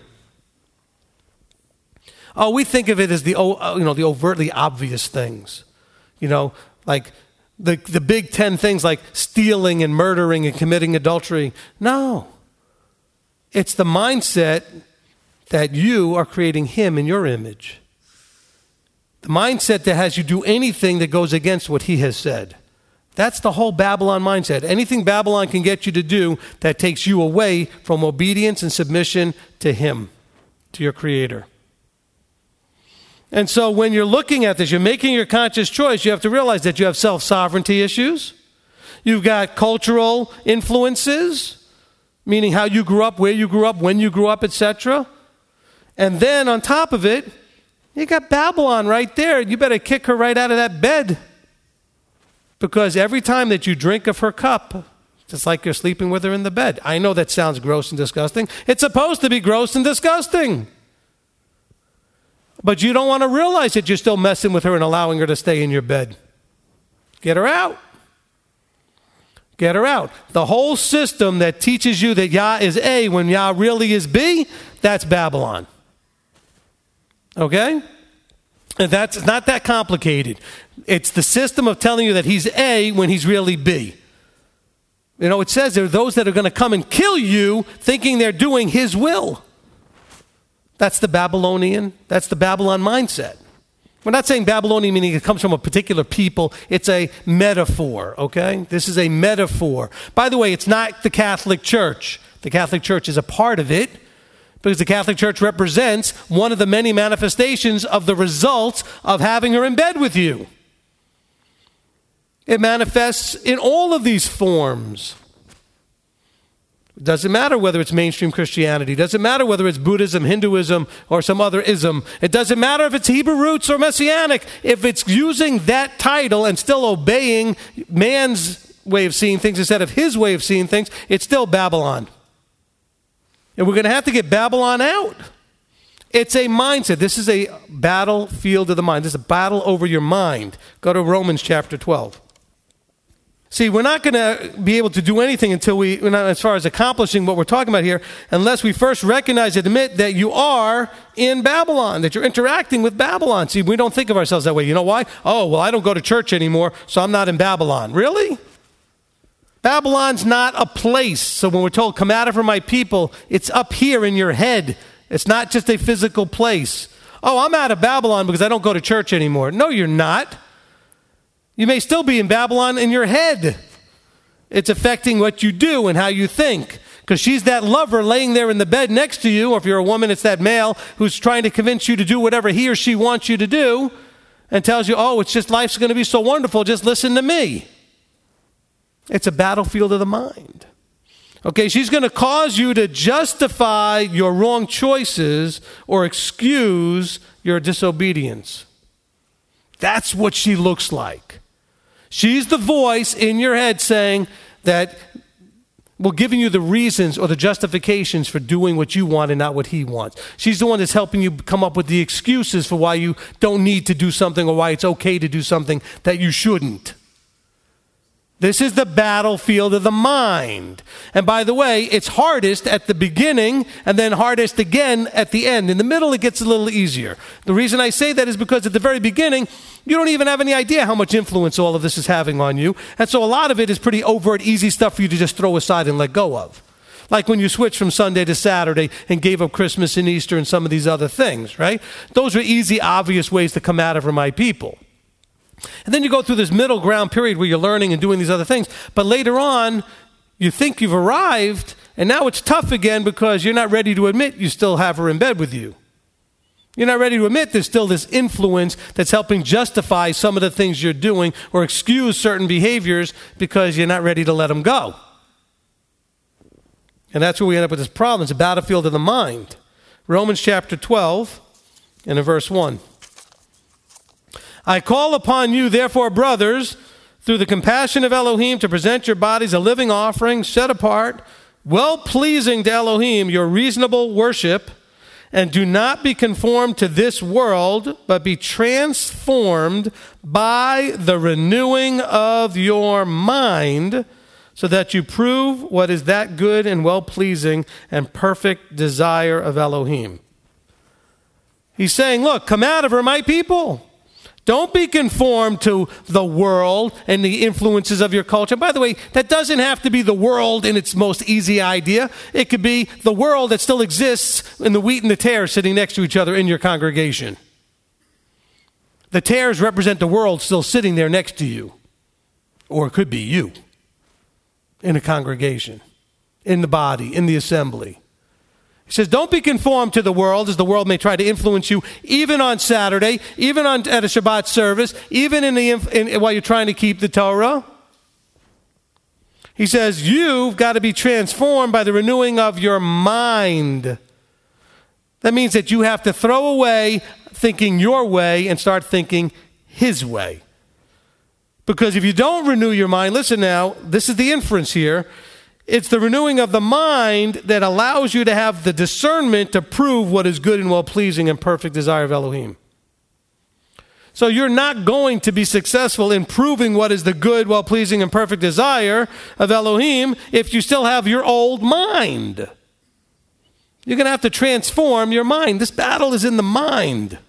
Oh, we think of it as the overtly obvious things, like the big 10 things like stealing and murdering and committing adultery. No, it's the mindset that you are creating him in your image. The mindset that has you do anything that goes against what he has said. That's the whole Babylon mindset. Anything Babylon can get you to do that takes you away from obedience and submission to him, to your creator. And so when you're looking at this, you're making your conscious choice, you have to realize that you have self-sovereignty issues. You've got cultural influences, meaning how you grew up, where you grew up, when you grew up, etc. And then on top of it, you got Babylon right there. You better kick her right out of that bed. Because every time that you drink of her cup, it's like you're sleeping with her in the bed. I know that sounds gross and disgusting. It's supposed to be gross and disgusting. But you don't want to realize that you're still messing with her and allowing her to stay in your bed. Get her out. Get her out. The whole system that teaches you that Yah is A when Yah really is B, that's Babylon. Okay? And that's not that complicated. It's the system of telling you that he's A when he's really B. It says there are those that are going to come and kill you thinking they're doing his will. That's the Babylon mindset. We're not saying Babylonian meaning it comes from a particular people. It's a metaphor, okay? This is a metaphor. By the way, it's not the Catholic Church. The Catholic Church is a part of it, because the Catholic Church represents one of the many manifestations of the results of having her in bed with you. It manifests in all of these forms. It doesn't matter whether it's mainstream Christianity. It doesn't matter whether it's Buddhism, Hinduism, or some other ism. It doesn't matter if it's Hebrew roots or Messianic. If it's using that title and still obeying man's way of seeing things instead of his way of seeing things, it's still Babylon. And we're going to have to get Babylon out. It's a mindset. This is a battlefield of the mind. This is a battle over your mind. Go to Romans chapter 12. See, we're not going to be able to do anything until as far as accomplishing what we're talking about here, unless we first recognize and admit that you are in Babylon, that you're interacting with Babylon. See, we don't think of ourselves that way. You know why? Oh, well, I don't go to church anymore, so I'm not in Babylon. Really? Babylon's not a place. So when we're told, come out of her, my people, it's up here in your head. It's not just a physical place. Oh, I'm out of Babylon because I don't go to church anymore. No, you're not. You may still be in Babylon in your head. It's affecting what you do and how you think. Because she's that lover laying there in the bed next to you, or if you're a woman, it's that male who's trying to convince you to do whatever he or she wants you to do and tells you, oh, it's just life's going to be so wonderful, just listen to me. It's a battlefield of the mind. Okay, she's going to cause you to justify your wrong choices or excuse your disobedience. That's what she looks like. She's the voice in your head saying, that will giving you the reasons or the justifications for doing what you want and not what he wants. She's the one that's helping you come up with the excuses for why you don't need to do something or why it's okay to do something that you shouldn't. This is the battlefield of the mind. And by the way, it's hardest at the beginning and then hardest again at the end. In the middle, it gets a little easier. The reason I say that is because at the very beginning, you don't even have any idea how much influence all of this is having on you. And so a lot of it is pretty overt, easy stuff for you to just throw aside and let go of. Like when you switched from Sunday to Saturday and gave up Christmas and Easter and some of these other things, right? Those are easy, obvious ways to come out of for my people. And then you go through this middle ground period where you're learning and doing these other things. But later on, you think you've arrived, and now it's tough again because you're not ready to admit you still have her in bed with you. You're not ready to admit there's still this influence that's helping justify some of the things you're doing or excuse certain behaviors because you're not ready to let them go. And that's where we end up with this problem. It's a battlefield of the mind. Romans chapter 12 and in verse 1. I call upon you, therefore, brothers, through the compassion of Elohim, to present your bodies a living offering, set apart, well-pleasing to Elohim, your reasonable worship, and do not be conformed to this world, but be transformed by the renewing of your mind, so that you prove what is that good and well-pleasing and perfect desire of Elohim. He's saying, look, come out of her, my people. Don't be conformed to the world and the influences of your culture. By the way, that doesn't have to be the world in its most easy idea. It could be the world that still exists in the wheat and the tares sitting next to each other in your congregation. The tares represent the world still sitting there next to you. Or it could be you in a congregation, in the body, in the assembly. He says, don't be conformed to the world as the world may try to influence you, even on Saturday, even at a Shabbat service, even while you're trying to keep the Torah. He says, you've got to be transformed by the renewing of your mind. That means that you have to throw away thinking your way and start thinking his way. Because if you don't renew your mind, listen now, this is the inference here. It's the renewing of the mind that allows you to have the discernment to prove what is good and well-pleasing and perfect desire of Elohim. So you're not going to be successful in proving what is the good, well-pleasing, and perfect desire of Elohim if you still have your old mind. You're going to have to transform your mind. This battle is in the mind.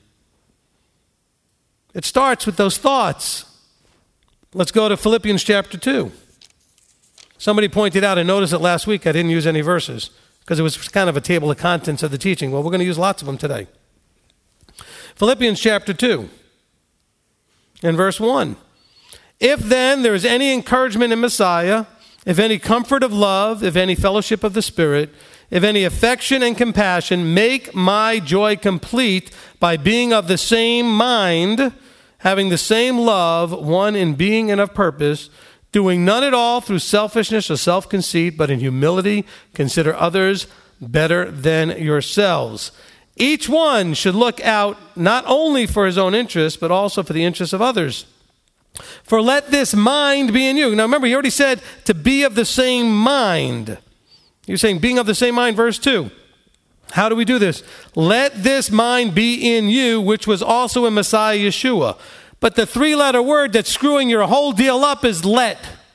It starts with those thoughts. Let's go to Philippians chapter 2. Somebody pointed out, I noticed it last week, I didn't use any verses because it was kind of a table of contents of the teaching. Well, we're going to use lots of them today. Philippians chapter 2 and verse 1. If then there is any encouragement in Messiah, if any comfort of love, if any fellowship of the Spirit, if any affection and compassion, make my joy complete by being of the same mind, having the same love, one in being and of purpose, doing none at all through selfishness or self-conceit, but in humility consider others better than yourselves. Each one should look out not only for his own interests, but also for the interests of others. For let this mind be in you. Now remember, he already said to be of the same mind. You're saying being of the same mind, verse 2. How do we do this? Let this mind be in you, which was also in Messiah Yeshua. But the three-letter word that's screwing your whole deal up is let.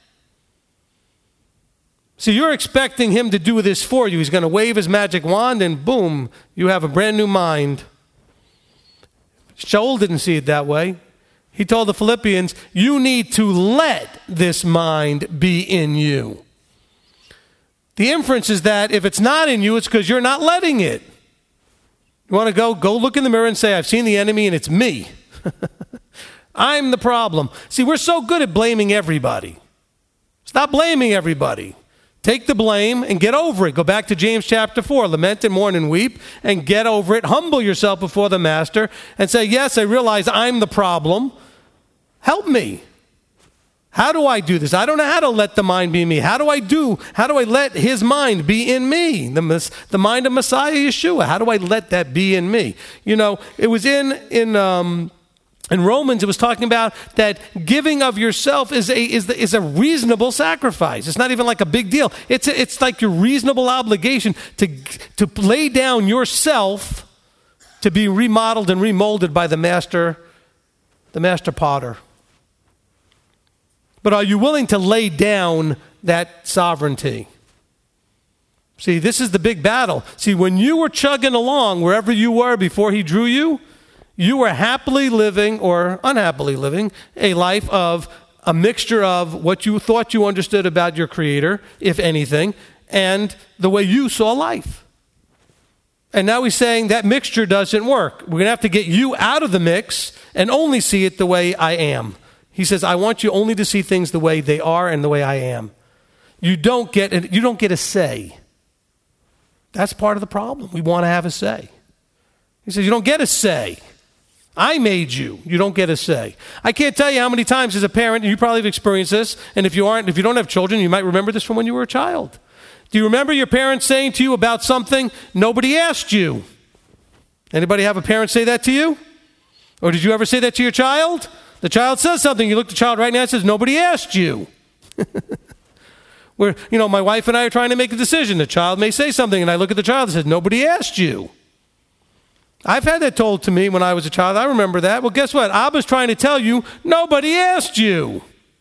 So you're expecting him to do this for you. He's going to wave his magic wand and boom, you have a brand new mind. Shaul didn't see it that way. He told the Philippians, you need to let this mind be in you. The inference is that if it's not in you, it's because you're not letting it. You want to go look in the mirror and say, I've seen the enemy and it's me. I'm the problem. See, we're so good at blaming everybody. Stop blaming everybody. Take the blame and get over it. Go back to James chapter 4. Lament and mourn and weep and get over it. Humble yourself before the master and say, yes, I realize I'm the problem. Help me. How do I do this? I don't know how to let the mind be in me. How do I let his mind be in me? The mind of Messiah Yeshua. How do I let that be in me? You know, it was in In Romans, it was talking about that giving of yourself is a reasonable sacrifice. It's not even like a big deal. It's like your reasonable obligation to lay down yourself to be remodeled and remolded by the master potter. But are you willing to lay down that sovereignty? See, this is the big battle. See, when you were chugging along wherever you were before he drew you, you were happily living or unhappily living a life of a mixture of what you thought you understood about your Creator, if anything, and the way you saw life. And now he's saying that mixture doesn't work. We're going to have to get you out of the mix and only see it the way I am. He says, I want you only to see things the way they are and the way I am. You don't get a say. That's part of the problem. We want to have a say. He says, you don't get a say. I made you. You don't get a say. I can't tell you how many times as a parent, and you probably have experienced this, and if you don't have children, you might remember this from when you were a child. Do you remember your parents saying to you about something nobody asked you? Anybody have a parent say that to you? Or did you ever say that to your child? The child says something, you look the child right now and says, nobody asked you. Where, my wife and I are trying to make a decision. The child may say something, and I look at the child and says, nobody asked you. I've had that told to me when I was a child. I remember that. Well, guess what? Abba's trying to tell you, nobody asked you.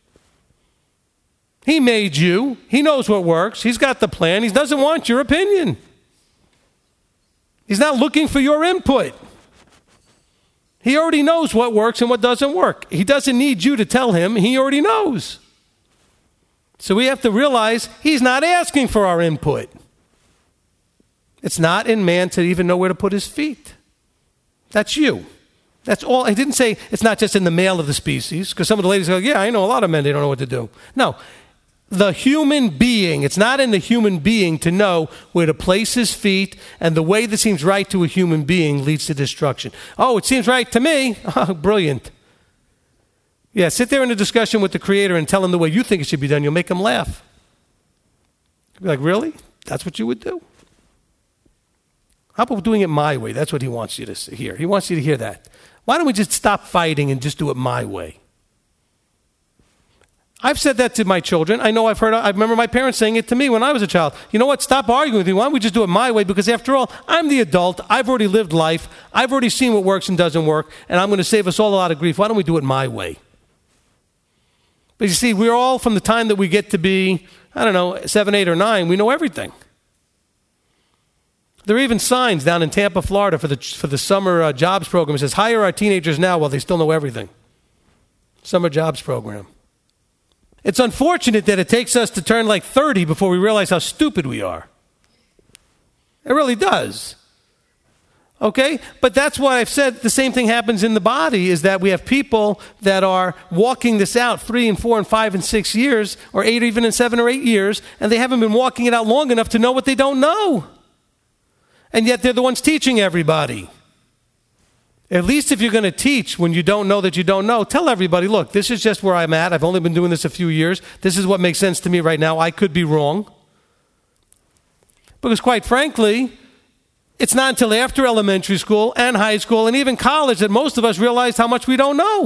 He made you. He knows what works. He's got the plan. He doesn't want your opinion. He's not looking for your input. He already knows what works and what doesn't work. He doesn't need you to tell him. He already knows. So we have to realize he's not asking for our input. It's not in man to even know where to put his feet. That's you. That's all. I didn't say it's not just in the male of the species, because some of the ladies go, yeah, I know a lot of men, they don't know what to do. No. The human being, it's not in the human being to know where to place his feet, and the way that seems right to a human being leads to destruction. Oh, it seems right to me. Oh, brilliant. Yeah, sit there in a discussion with the Creator and tell him the way you think it should be done. You'll make him laugh. You'll be like, really? That's what you would do? How about doing it my way? That's what he wants you to hear. He wants you to hear that. Why don't we just stop fighting and just do it my way? I've said that to my children. I remember my parents saying it to me when I was a child. You know what? Stop arguing with me. Why don't we just do it my way? Because after all, I'm the adult. I've already lived life. I've already seen what works and doesn't work. And I'm going to save us all a lot of grief. Why don't we do it my way? But you see, we're all, from the time that we get to be, 7, 8, or 9, we know everything. There are even signs down in Tampa, Florida for the summer jobs program. It says, hire our teenagers now while they still know everything. Summer jobs program. It's unfortunate that it takes us to turn like 30 before we realize how stupid we are. It really does. Okay? But that's why I've said the same thing happens in the body, is that we have people that are walking this out 3 and 4 and 5 and 6 years, or 8, even in 7 or 8 years, and they haven't been walking it out long enough to know what they don't know. And yet they're the ones teaching everybody. At least if you're going to teach when you don't know that you don't know, tell everybody, look, this is just where I'm at. I've only been doing this a few years. This is what makes sense to me right now. I could be wrong. Because quite frankly, it's not until after elementary school and high school and even college that most of us realize how much we don't know.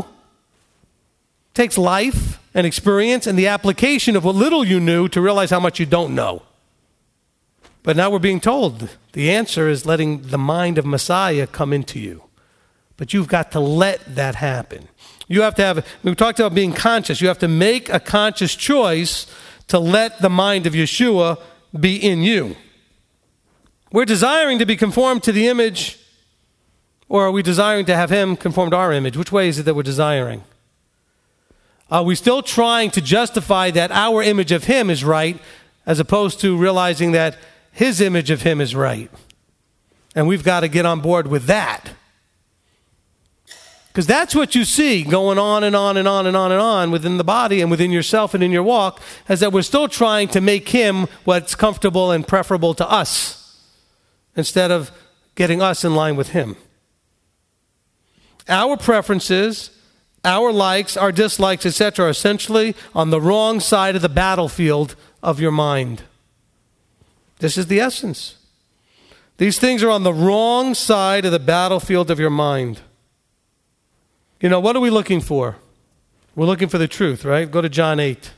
It takes life and experience and the application of what little you knew to realize how much you don't know. But now we're being told the answer is letting the mind of Messiah come into you. But you've got to let that happen. You have to have, we talked about being conscious. You have to make a conscious choice to let the mind of Yeshua be in you. We're desiring to be conformed to the image, or are we desiring to have him conform to our image? Which way is it that we're desiring? Are we still trying to justify that our image of him is right, as opposed to realizing that his image of him is right? And we've got to get on board with that. Because that's what you see going on and on and on and on and on within the body and within yourself and in your walk, is that we're still trying to make him what's comfortable and preferable to us, instead of getting us in line with him. Our preferences, our likes, our dislikes, etc., are essentially on the wrong side of the battlefield of your mind. This is the essence. These things are on the wrong side of the battlefield of your mind. What are we looking for? We're looking for the truth, right? Go to John 8.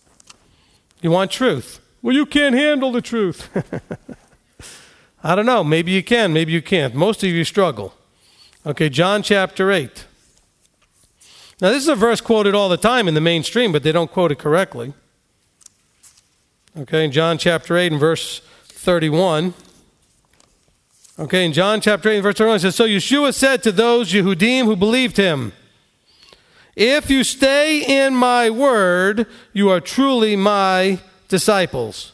You want truth? Well, you can't handle the truth. I don't know. Maybe you can, maybe you can't. Most of you struggle. Okay, John chapter 8. Now, this is a verse quoted all the time in the mainstream, but they don't quote it correctly. Okay, in John chapter 8 and verse 31. Okay, in John chapter 8 and verse 31, it says, So Yeshua said to those Yehudim who believed him, If you stay in my word, you are truly my disciples.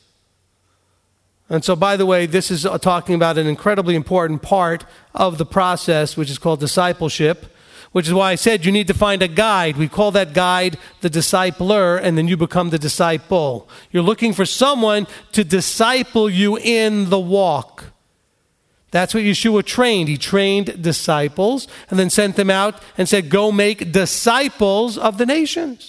And so, by the way, this is talking about an incredibly important part of the process, which is called discipleship, which is why I said you need to find a guide. We call that guide the discipler, and then you become the disciple. You're looking for someone to disciple you in the walk. That's what Yeshua trained. He trained disciples and then sent them out and said, go make disciples of the nations.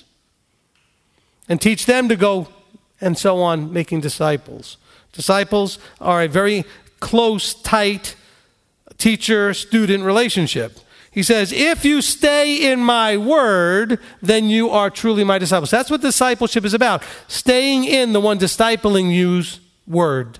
And teach them to go and so on, making disciples. Disciples are a very close, tight teacher-student relationship. He says, if you stay in my word, then you are truly my disciples. That's what discipleship is about. Staying in the one discipling you's word.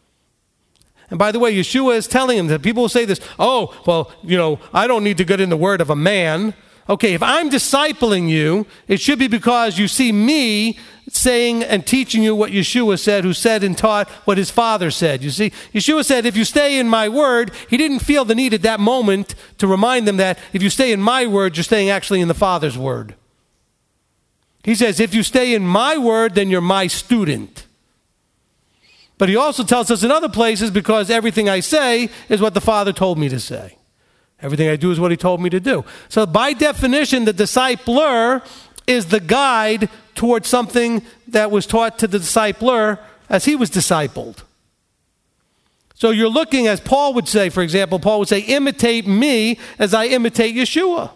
And by the way, Yeshua is telling him that people will say this, oh, well, I don't need to get in the word of a man. Okay, if I'm discipling you, it should be because you see me saying and teaching you what Yeshua said, who said and taught what his Father said. You see, Yeshua said, if you stay in my word, he didn't feel the need at that moment to remind them that if you stay in my word, you're staying actually in the Father's word. He says, if you stay in my word, then you're my student. But he also tells us in other places, because everything I say is what the Father told me to say. Everything I do is what he told me to do. So by definition, the discipler is the guide towards something that was taught to the discipler as he was discipled. So you're looking, as Paul would say, for example, Paul would say, imitate me as I imitate Yeshua.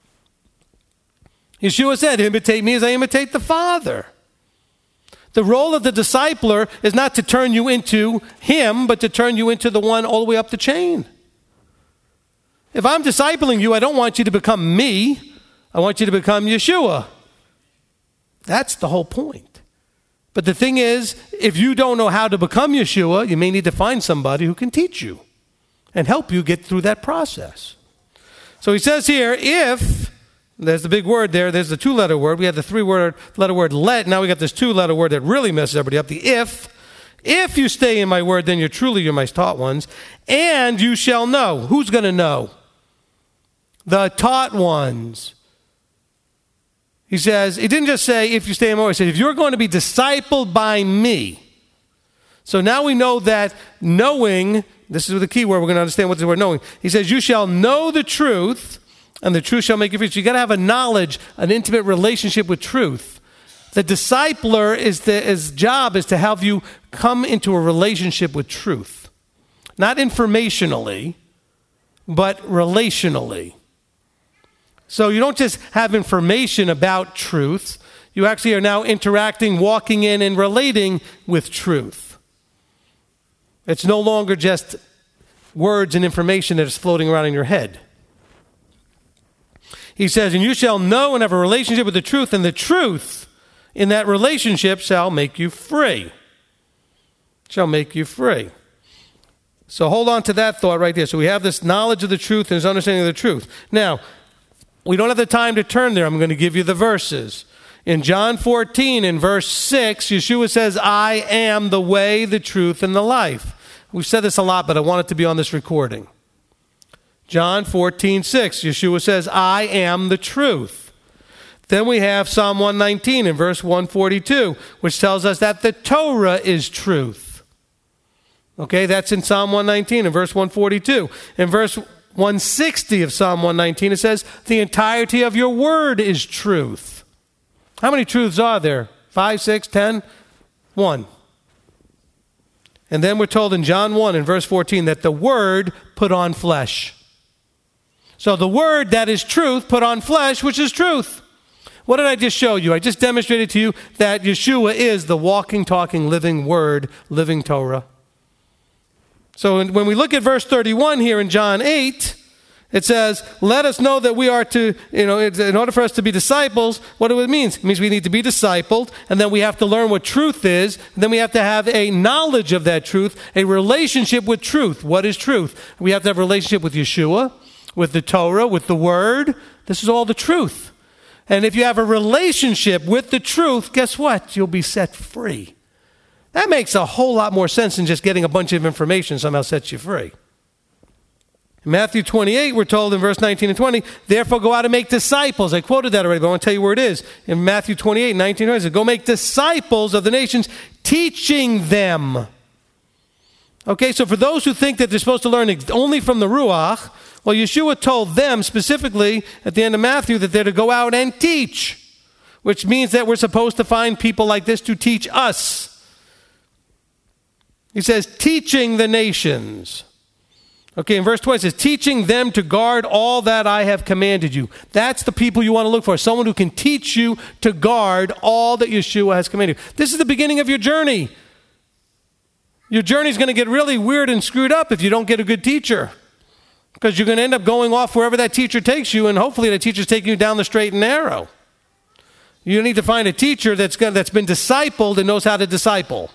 Yeshua said, imitate me as I imitate the Father. The role of the discipler is not to turn you into him, but to turn you into the one all the way up the chain. If I'm discipling you, I don't want you to become me. I want you to become Yeshua. That's the whole point. But the thing is, if you don't know how to become Yeshua, you may need to find somebody who can teach you and help you get through that process. So he says here, if, there's the big word there, there's the two-letter word. We had the three-letter word let. Now we got this two-letter word that really messes everybody up. The if you stay in my word, then you're my taught ones, and you shall know. Who's going to know? The taught ones. He says, it didn't just say, if you stay in my word. He said, if you're going to be discipled by me. So now we know that knowing, this is the key word, we're going to understand what the word knowing. He says, you shall know the truth, and the truth shall make you free. So you got to have a knowledge, an intimate relationship with truth. The discipler, his job is to help you come into a relationship with truth. Not informationally, but relationally. So you don't just have information about truth. You actually are now interacting, walking in, and relating with truth. It's no longer just words and information that is floating around in your head. He says, and you shall know and have a relationship with the truth, and the truth in that relationship shall make you free. Shall make you free. So hold on to that thought right there. So we have this knowledge of the truth and this understanding of the truth. Now, we don't have the time to turn there. I'm going to give you the verses. In John 14, in verse 6, Yeshua says, I am the way, the truth, and the life. We've said this a lot, but I want it to be on this recording. John 14, 6, Yeshua says, I am the truth. Then we have Psalm 119 in verse 142, which tells us that the Torah is truth. Okay, that's in Psalm 119 in verse 142. In verse 160 of Psalm 119, it says, the entirety of your word is truth. How many truths are there? 5, 6, 10? 1. And then we're told in John 1 in verse 14 that the word put on flesh. So the word that is truth put on flesh, which is truth. What did I just show you? I just demonstrated to you that Yeshua is the walking, talking, living word, living Torah. So when we look at verse 31 here in John 8, It says, let us know that we are to, in order for us to be disciples, what do it mean? It means we need to be discipled, and then we have to learn what truth is, and then we have to have a knowledge of that truth, a relationship with truth. What is truth? We have to have a relationship with Yeshua, with the Torah, with the Word. This is all the truth. And if you have a relationship with the truth, guess what? You'll be set free. That makes a whole lot more sense than just getting a bunch of information somehow sets you free. In Matthew 28, we're told in verse 19 and 20, therefore go out and make disciples. I quoted that already, but I want to tell you where it is. In Matthew 28, 19, it says, go make disciples of the nations, teaching them. Okay, so for those who think that they're supposed to learn only from the Ruach, well, Yeshua told them specifically at the end of Matthew that they're to go out and teach, which means that we're supposed to find people like this to teach us. He says, teaching the nations. Okay, in verse 20 it says, teaching them to guard all that I have commanded you. That's the people you want to look for, someone who can teach you to guard all that Yeshua has commanded you. This is the beginning of your journey. Your journey is going to get really weird and screwed up if you don't get a good teacher, because you're going to end up going off wherever that teacher takes you, and hopefully that teacher's taking you down the straight and narrow. You need to find a teacher that's been discipled and knows how to disciple.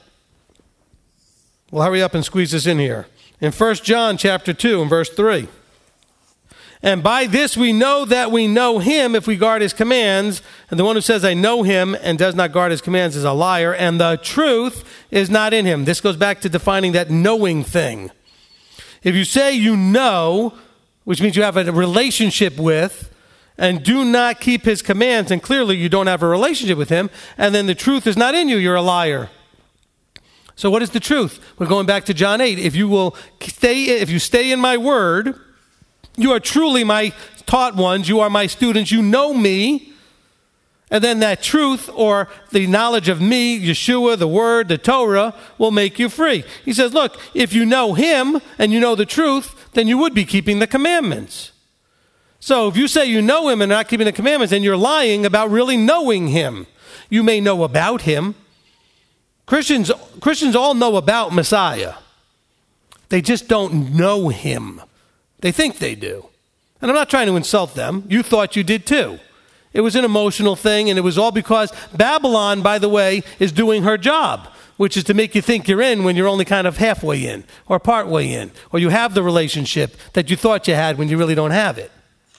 Well, hurry up and squeeze this in here. In 1 John chapter 2 and verse 3. And by this we know that we know him if we guard his commands. And the one who says, I know him and does not guard his commands is a liar. And the truth is not in him. This goes back to defining that knowing thing. If you say you know, which means you have a relationship with, and do not keep his commands, then clearly you don't have a relationship with him. And then the truth is not in you. You're a liar. So what is the truth? We're going back to John 8. If you stay in my word, you are truly my taught ones. You are my students. You know me. And then that truth, or the knowledge of me, Yeshua, the word, the Torah, will make you free. He says, look, if you know him and you know the truth, then you would be keeping the commandments. So if you say you know him and not keeping the commandments, then you're lying about really knowing him. You may know about him. Christians all know about Messiah. They just don't know him. They think they do. And I'm not trying to insult them. You thought you did too. It was an emotional thing, and it was all because Babylon, by the way, is doing her job, which is to make you think you're in when you're only kind of halfway in or partway in, or you have the relationship that you thought you had when you really don't have it.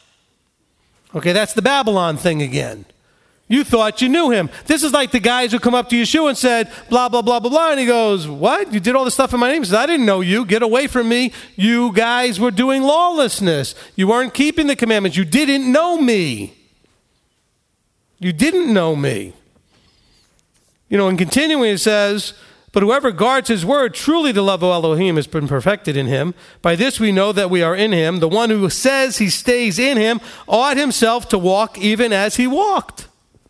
Okay, that's the Babylon thing again. You thought you knew him. This is like the guys who come up to Yeshua and said, blah, blah, blah, blah, blah. And he goes, what? You did all this stuff in my name? He says, I didn't know you. Get away from me. You guys were doing lawlessness. You weren't keeping the commandments. You didn't know me. You didn't know me. And continuing it says, but whoever guards his word, truly the love of Elohim has been perfected in him. By this we know that we are in him. The one who says he stays in him ought himself to walk even as he walked.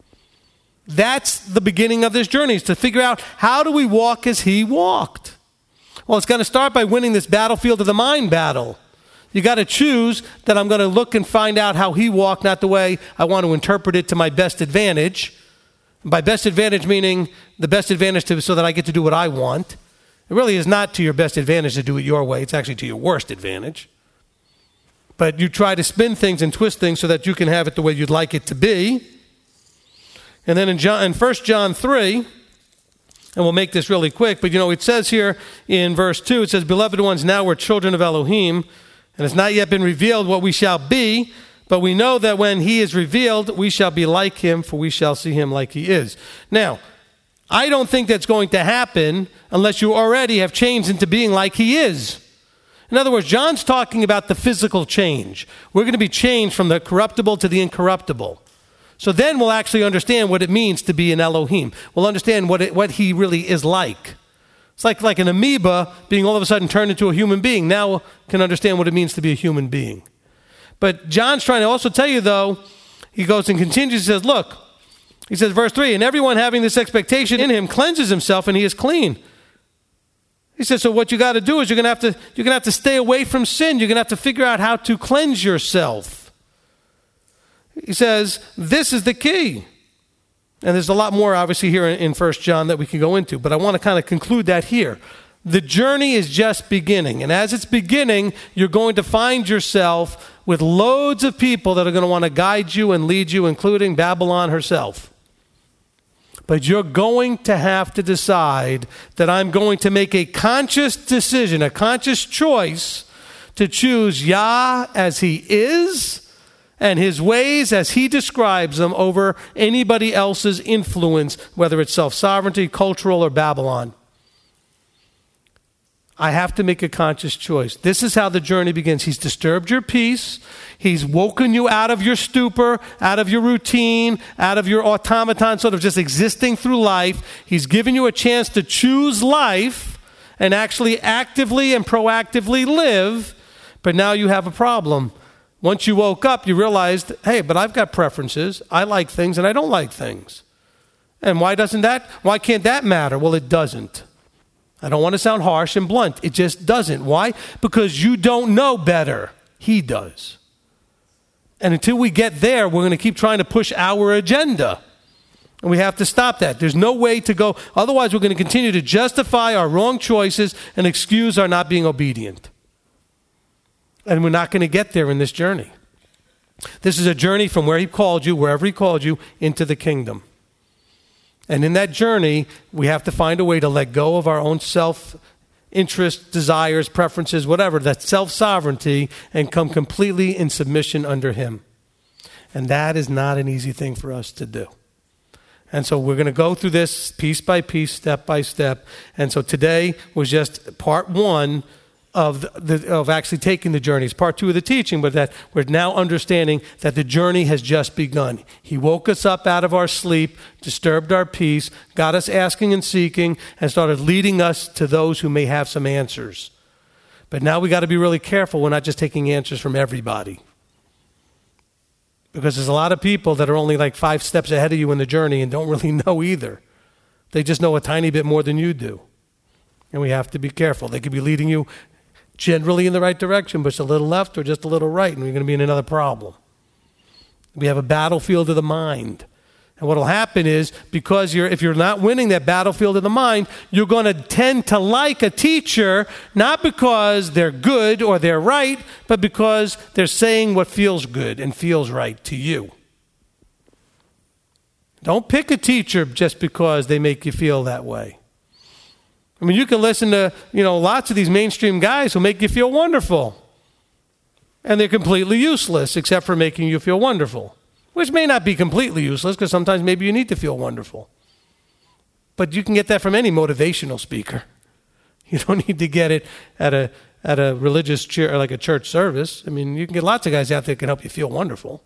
That's the beginning of this journey, is to figure out, how do we walk as he walked? Well, it's going to start by winning this battlefield of the mind battle. You got to choose that I'm going to look and find out how he walked, not the way I want to interpret it to my best advantage. By best advantage, meaning the best advantage so that I get to do what I want. It really is not to your best advantage to do it your way. It's actually to your worst advantage. But you try to spin things and twist things so that you can have it the way you'd like it to be. And then in 1 John 3, and we'll make this really quick, but it says here in verse 2, it says, beloved ones, now we're children of Elohim, and it's not yet been revealed what we shall be, but we know that when he is revealed, we shall be like him, for we shall see him like he is. Now, I don't think that's going to happen unless you already have changed into being like he is. In other words, John's talking about the physical change. We're going to be changed from the corruptible to the incorruptible. So then we'll actually understand what it means to be an Elohim. We'll understand what he really is like. It's like an amoeba being all of a sudden turned into a human being. Now we can understand what it means to be a human being. But John's trying to also tell you, though, he goes and continues, he says, look, he says, verse 3, and everyone having this expectation in him cleanses himself, and he is clean. He says, so what you got to do is you're going to have to stay away from sin. You're going to have to figure out how to cleanse yourself. He says, this is the key. And there's a lot more, obviously, here in 1 John that we can go into, but I want to kind of conclude that here. The journey is just beginning, and as it's beginning, you're going to find yourself with loads of people that are going to want to guide you and lead you, including Babylon herself. But you're going to have to decide that I'm going to make a conscious decision, a conscious choice to choose Yah as he is and his ways as he describes them over anybody else's influence, whether it's self-sovereignty, cultural, or Babylon. I have to make a conscious choice. This is how the journey begins. He's disturbed your peace. He's woken you out of your stupor, out of your routine, out of your automaton sort of just existing through life. He's given you a chance to choose life and actually actively and proactively live. But now you have a problem. Once you woke up, you realized, hey, but I've got preferences. I like things and I don't like things. And why can't that matter? Well, it doesn't. I don't want to sound harsh and blunt. It just doesn't. Why? Because you don't know better. He does. And until we get there, we're going to keep trying to push our agenda. And we have to stop that. There's no way to go. Otherwise, we're going to continue to justify our wrong choices and excuse our not being obedient. And we're not going to get there in this journey. This is a journey from where he called you, wherever he called you, into the kingdom. And in that journey, we have to find a way to let go of our own self-interest, desires, preferences, whatever, that self-sovereignty, and come completely in submission under him. And that is not an easy thing for us to do. And so we're going to go through this piece by piece, step by step. And so today was just part one of actually taking the journey. It's part two of the teaching, but that we're now understanding that the journey has just begun. He woke us up out of our sleep, disturbed our peace, got us asking and seeking, and started leading us to those who may have some answers. But now we got to be really careful. We're not just taking answers from everybody. Because there's a lot of people that are only like 5 steps ahead of you in the journey and don't really know either. They just know a tiny bit more than you do. And we have to be careful. They could be leading you generally in the right direction, but it's a little left or just a little right, and we're going to be in another problem. We have a battlefield of the mind. And what will happen is, because if you're not winning that battlefield of the mind, you're going to tend to like a teacher, not because they're good or they're right, but because they're saying what feels good and feels right to you. Don't pick a teacher just because they make you feel that way. I mean, you can listen to, lots of these mainstream guys who make you feel wonderful. And they're completely useless except for making you feel wonderful. Which may not be completely useless because sometimes maybe you need to feel wonderful. But you can get that from any motivational speaker. You don't need to get it at a religious chair or like a church service. I mean, you can get lots of guys out there that can help you feel wonderful.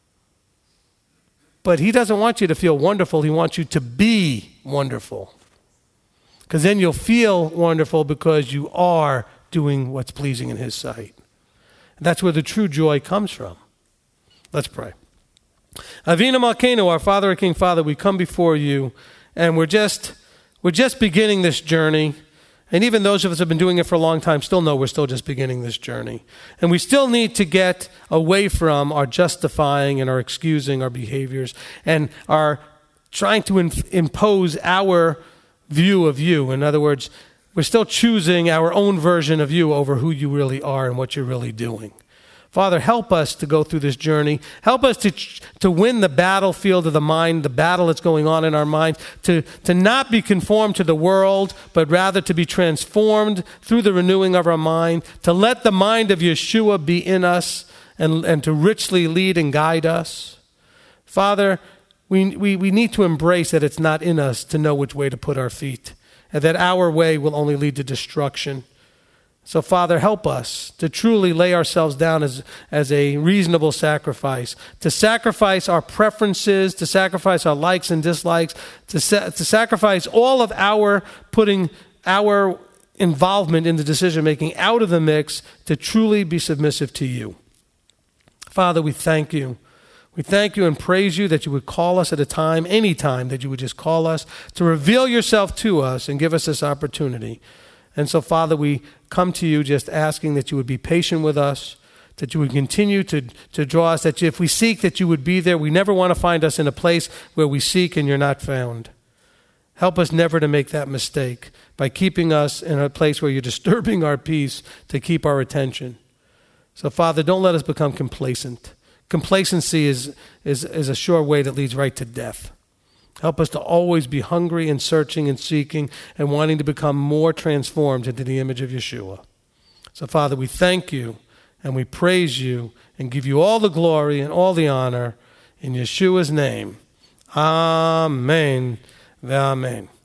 But he doesn't want you to feel wonderful. He wants you to be wonderful. Because then you'll feel wonderful because you are doing what's pleasing in his sight. And that's where the true joy comes from. Let's pray. Avinu Malkeinu, our Father, our King, Father, we come before you, and we're just beginning this journey. And even those of us who have been doing it for a long time still know we're still just beginning this journey. And we still need to get away from our justifying and our excusing our behaviors and our trying to impose our view of you. In other words, we're still choosing our own version of you over who you really are and what you're really doing. Father, help us to go through this journey. Help us to win the battlefield of the mind, the battle that's going on in our mind, to not be conformed to the world, but rather to be transformed through the renewing of our mind, to let the mind of Yeshua be in us and to richly lead and guide us. Father, we need to embrace that it's not in us to know which way to put our feet, and that our way will only lead to destruction. So, Father, help us to truly lay ourselves down as a reasonable sacrifice, to sacrifice our preferences, to sacrifice our likes and dislikes, to sacrifice all of our putting our involvement in the decision-making out of the mix to truly be submissive to you. Father, we thank you. We thank you and praise you that you would call us at a time, any time, that you would just call us to reveal yourself to us and give us this opportunity. And so, Father, we come to you just asking that you would be patient with us, that you would continue to draw us, that if we seek, that you would be there. We never want to find us in a place where we seek and you're not found. Help us never to make that mistake by keeping us in a place where you're disturbing our peace to keep our attention. So, Father, don't let us become complacent. Complacency is a sure way that leads right to death. Help us to always be hungry and searching and seeking and wanting to become more transformed into the image of Yeshua. So, Father, we thank you and we praise you and give you all the glory and all the honor in Yeshua's name. Amen. Amen.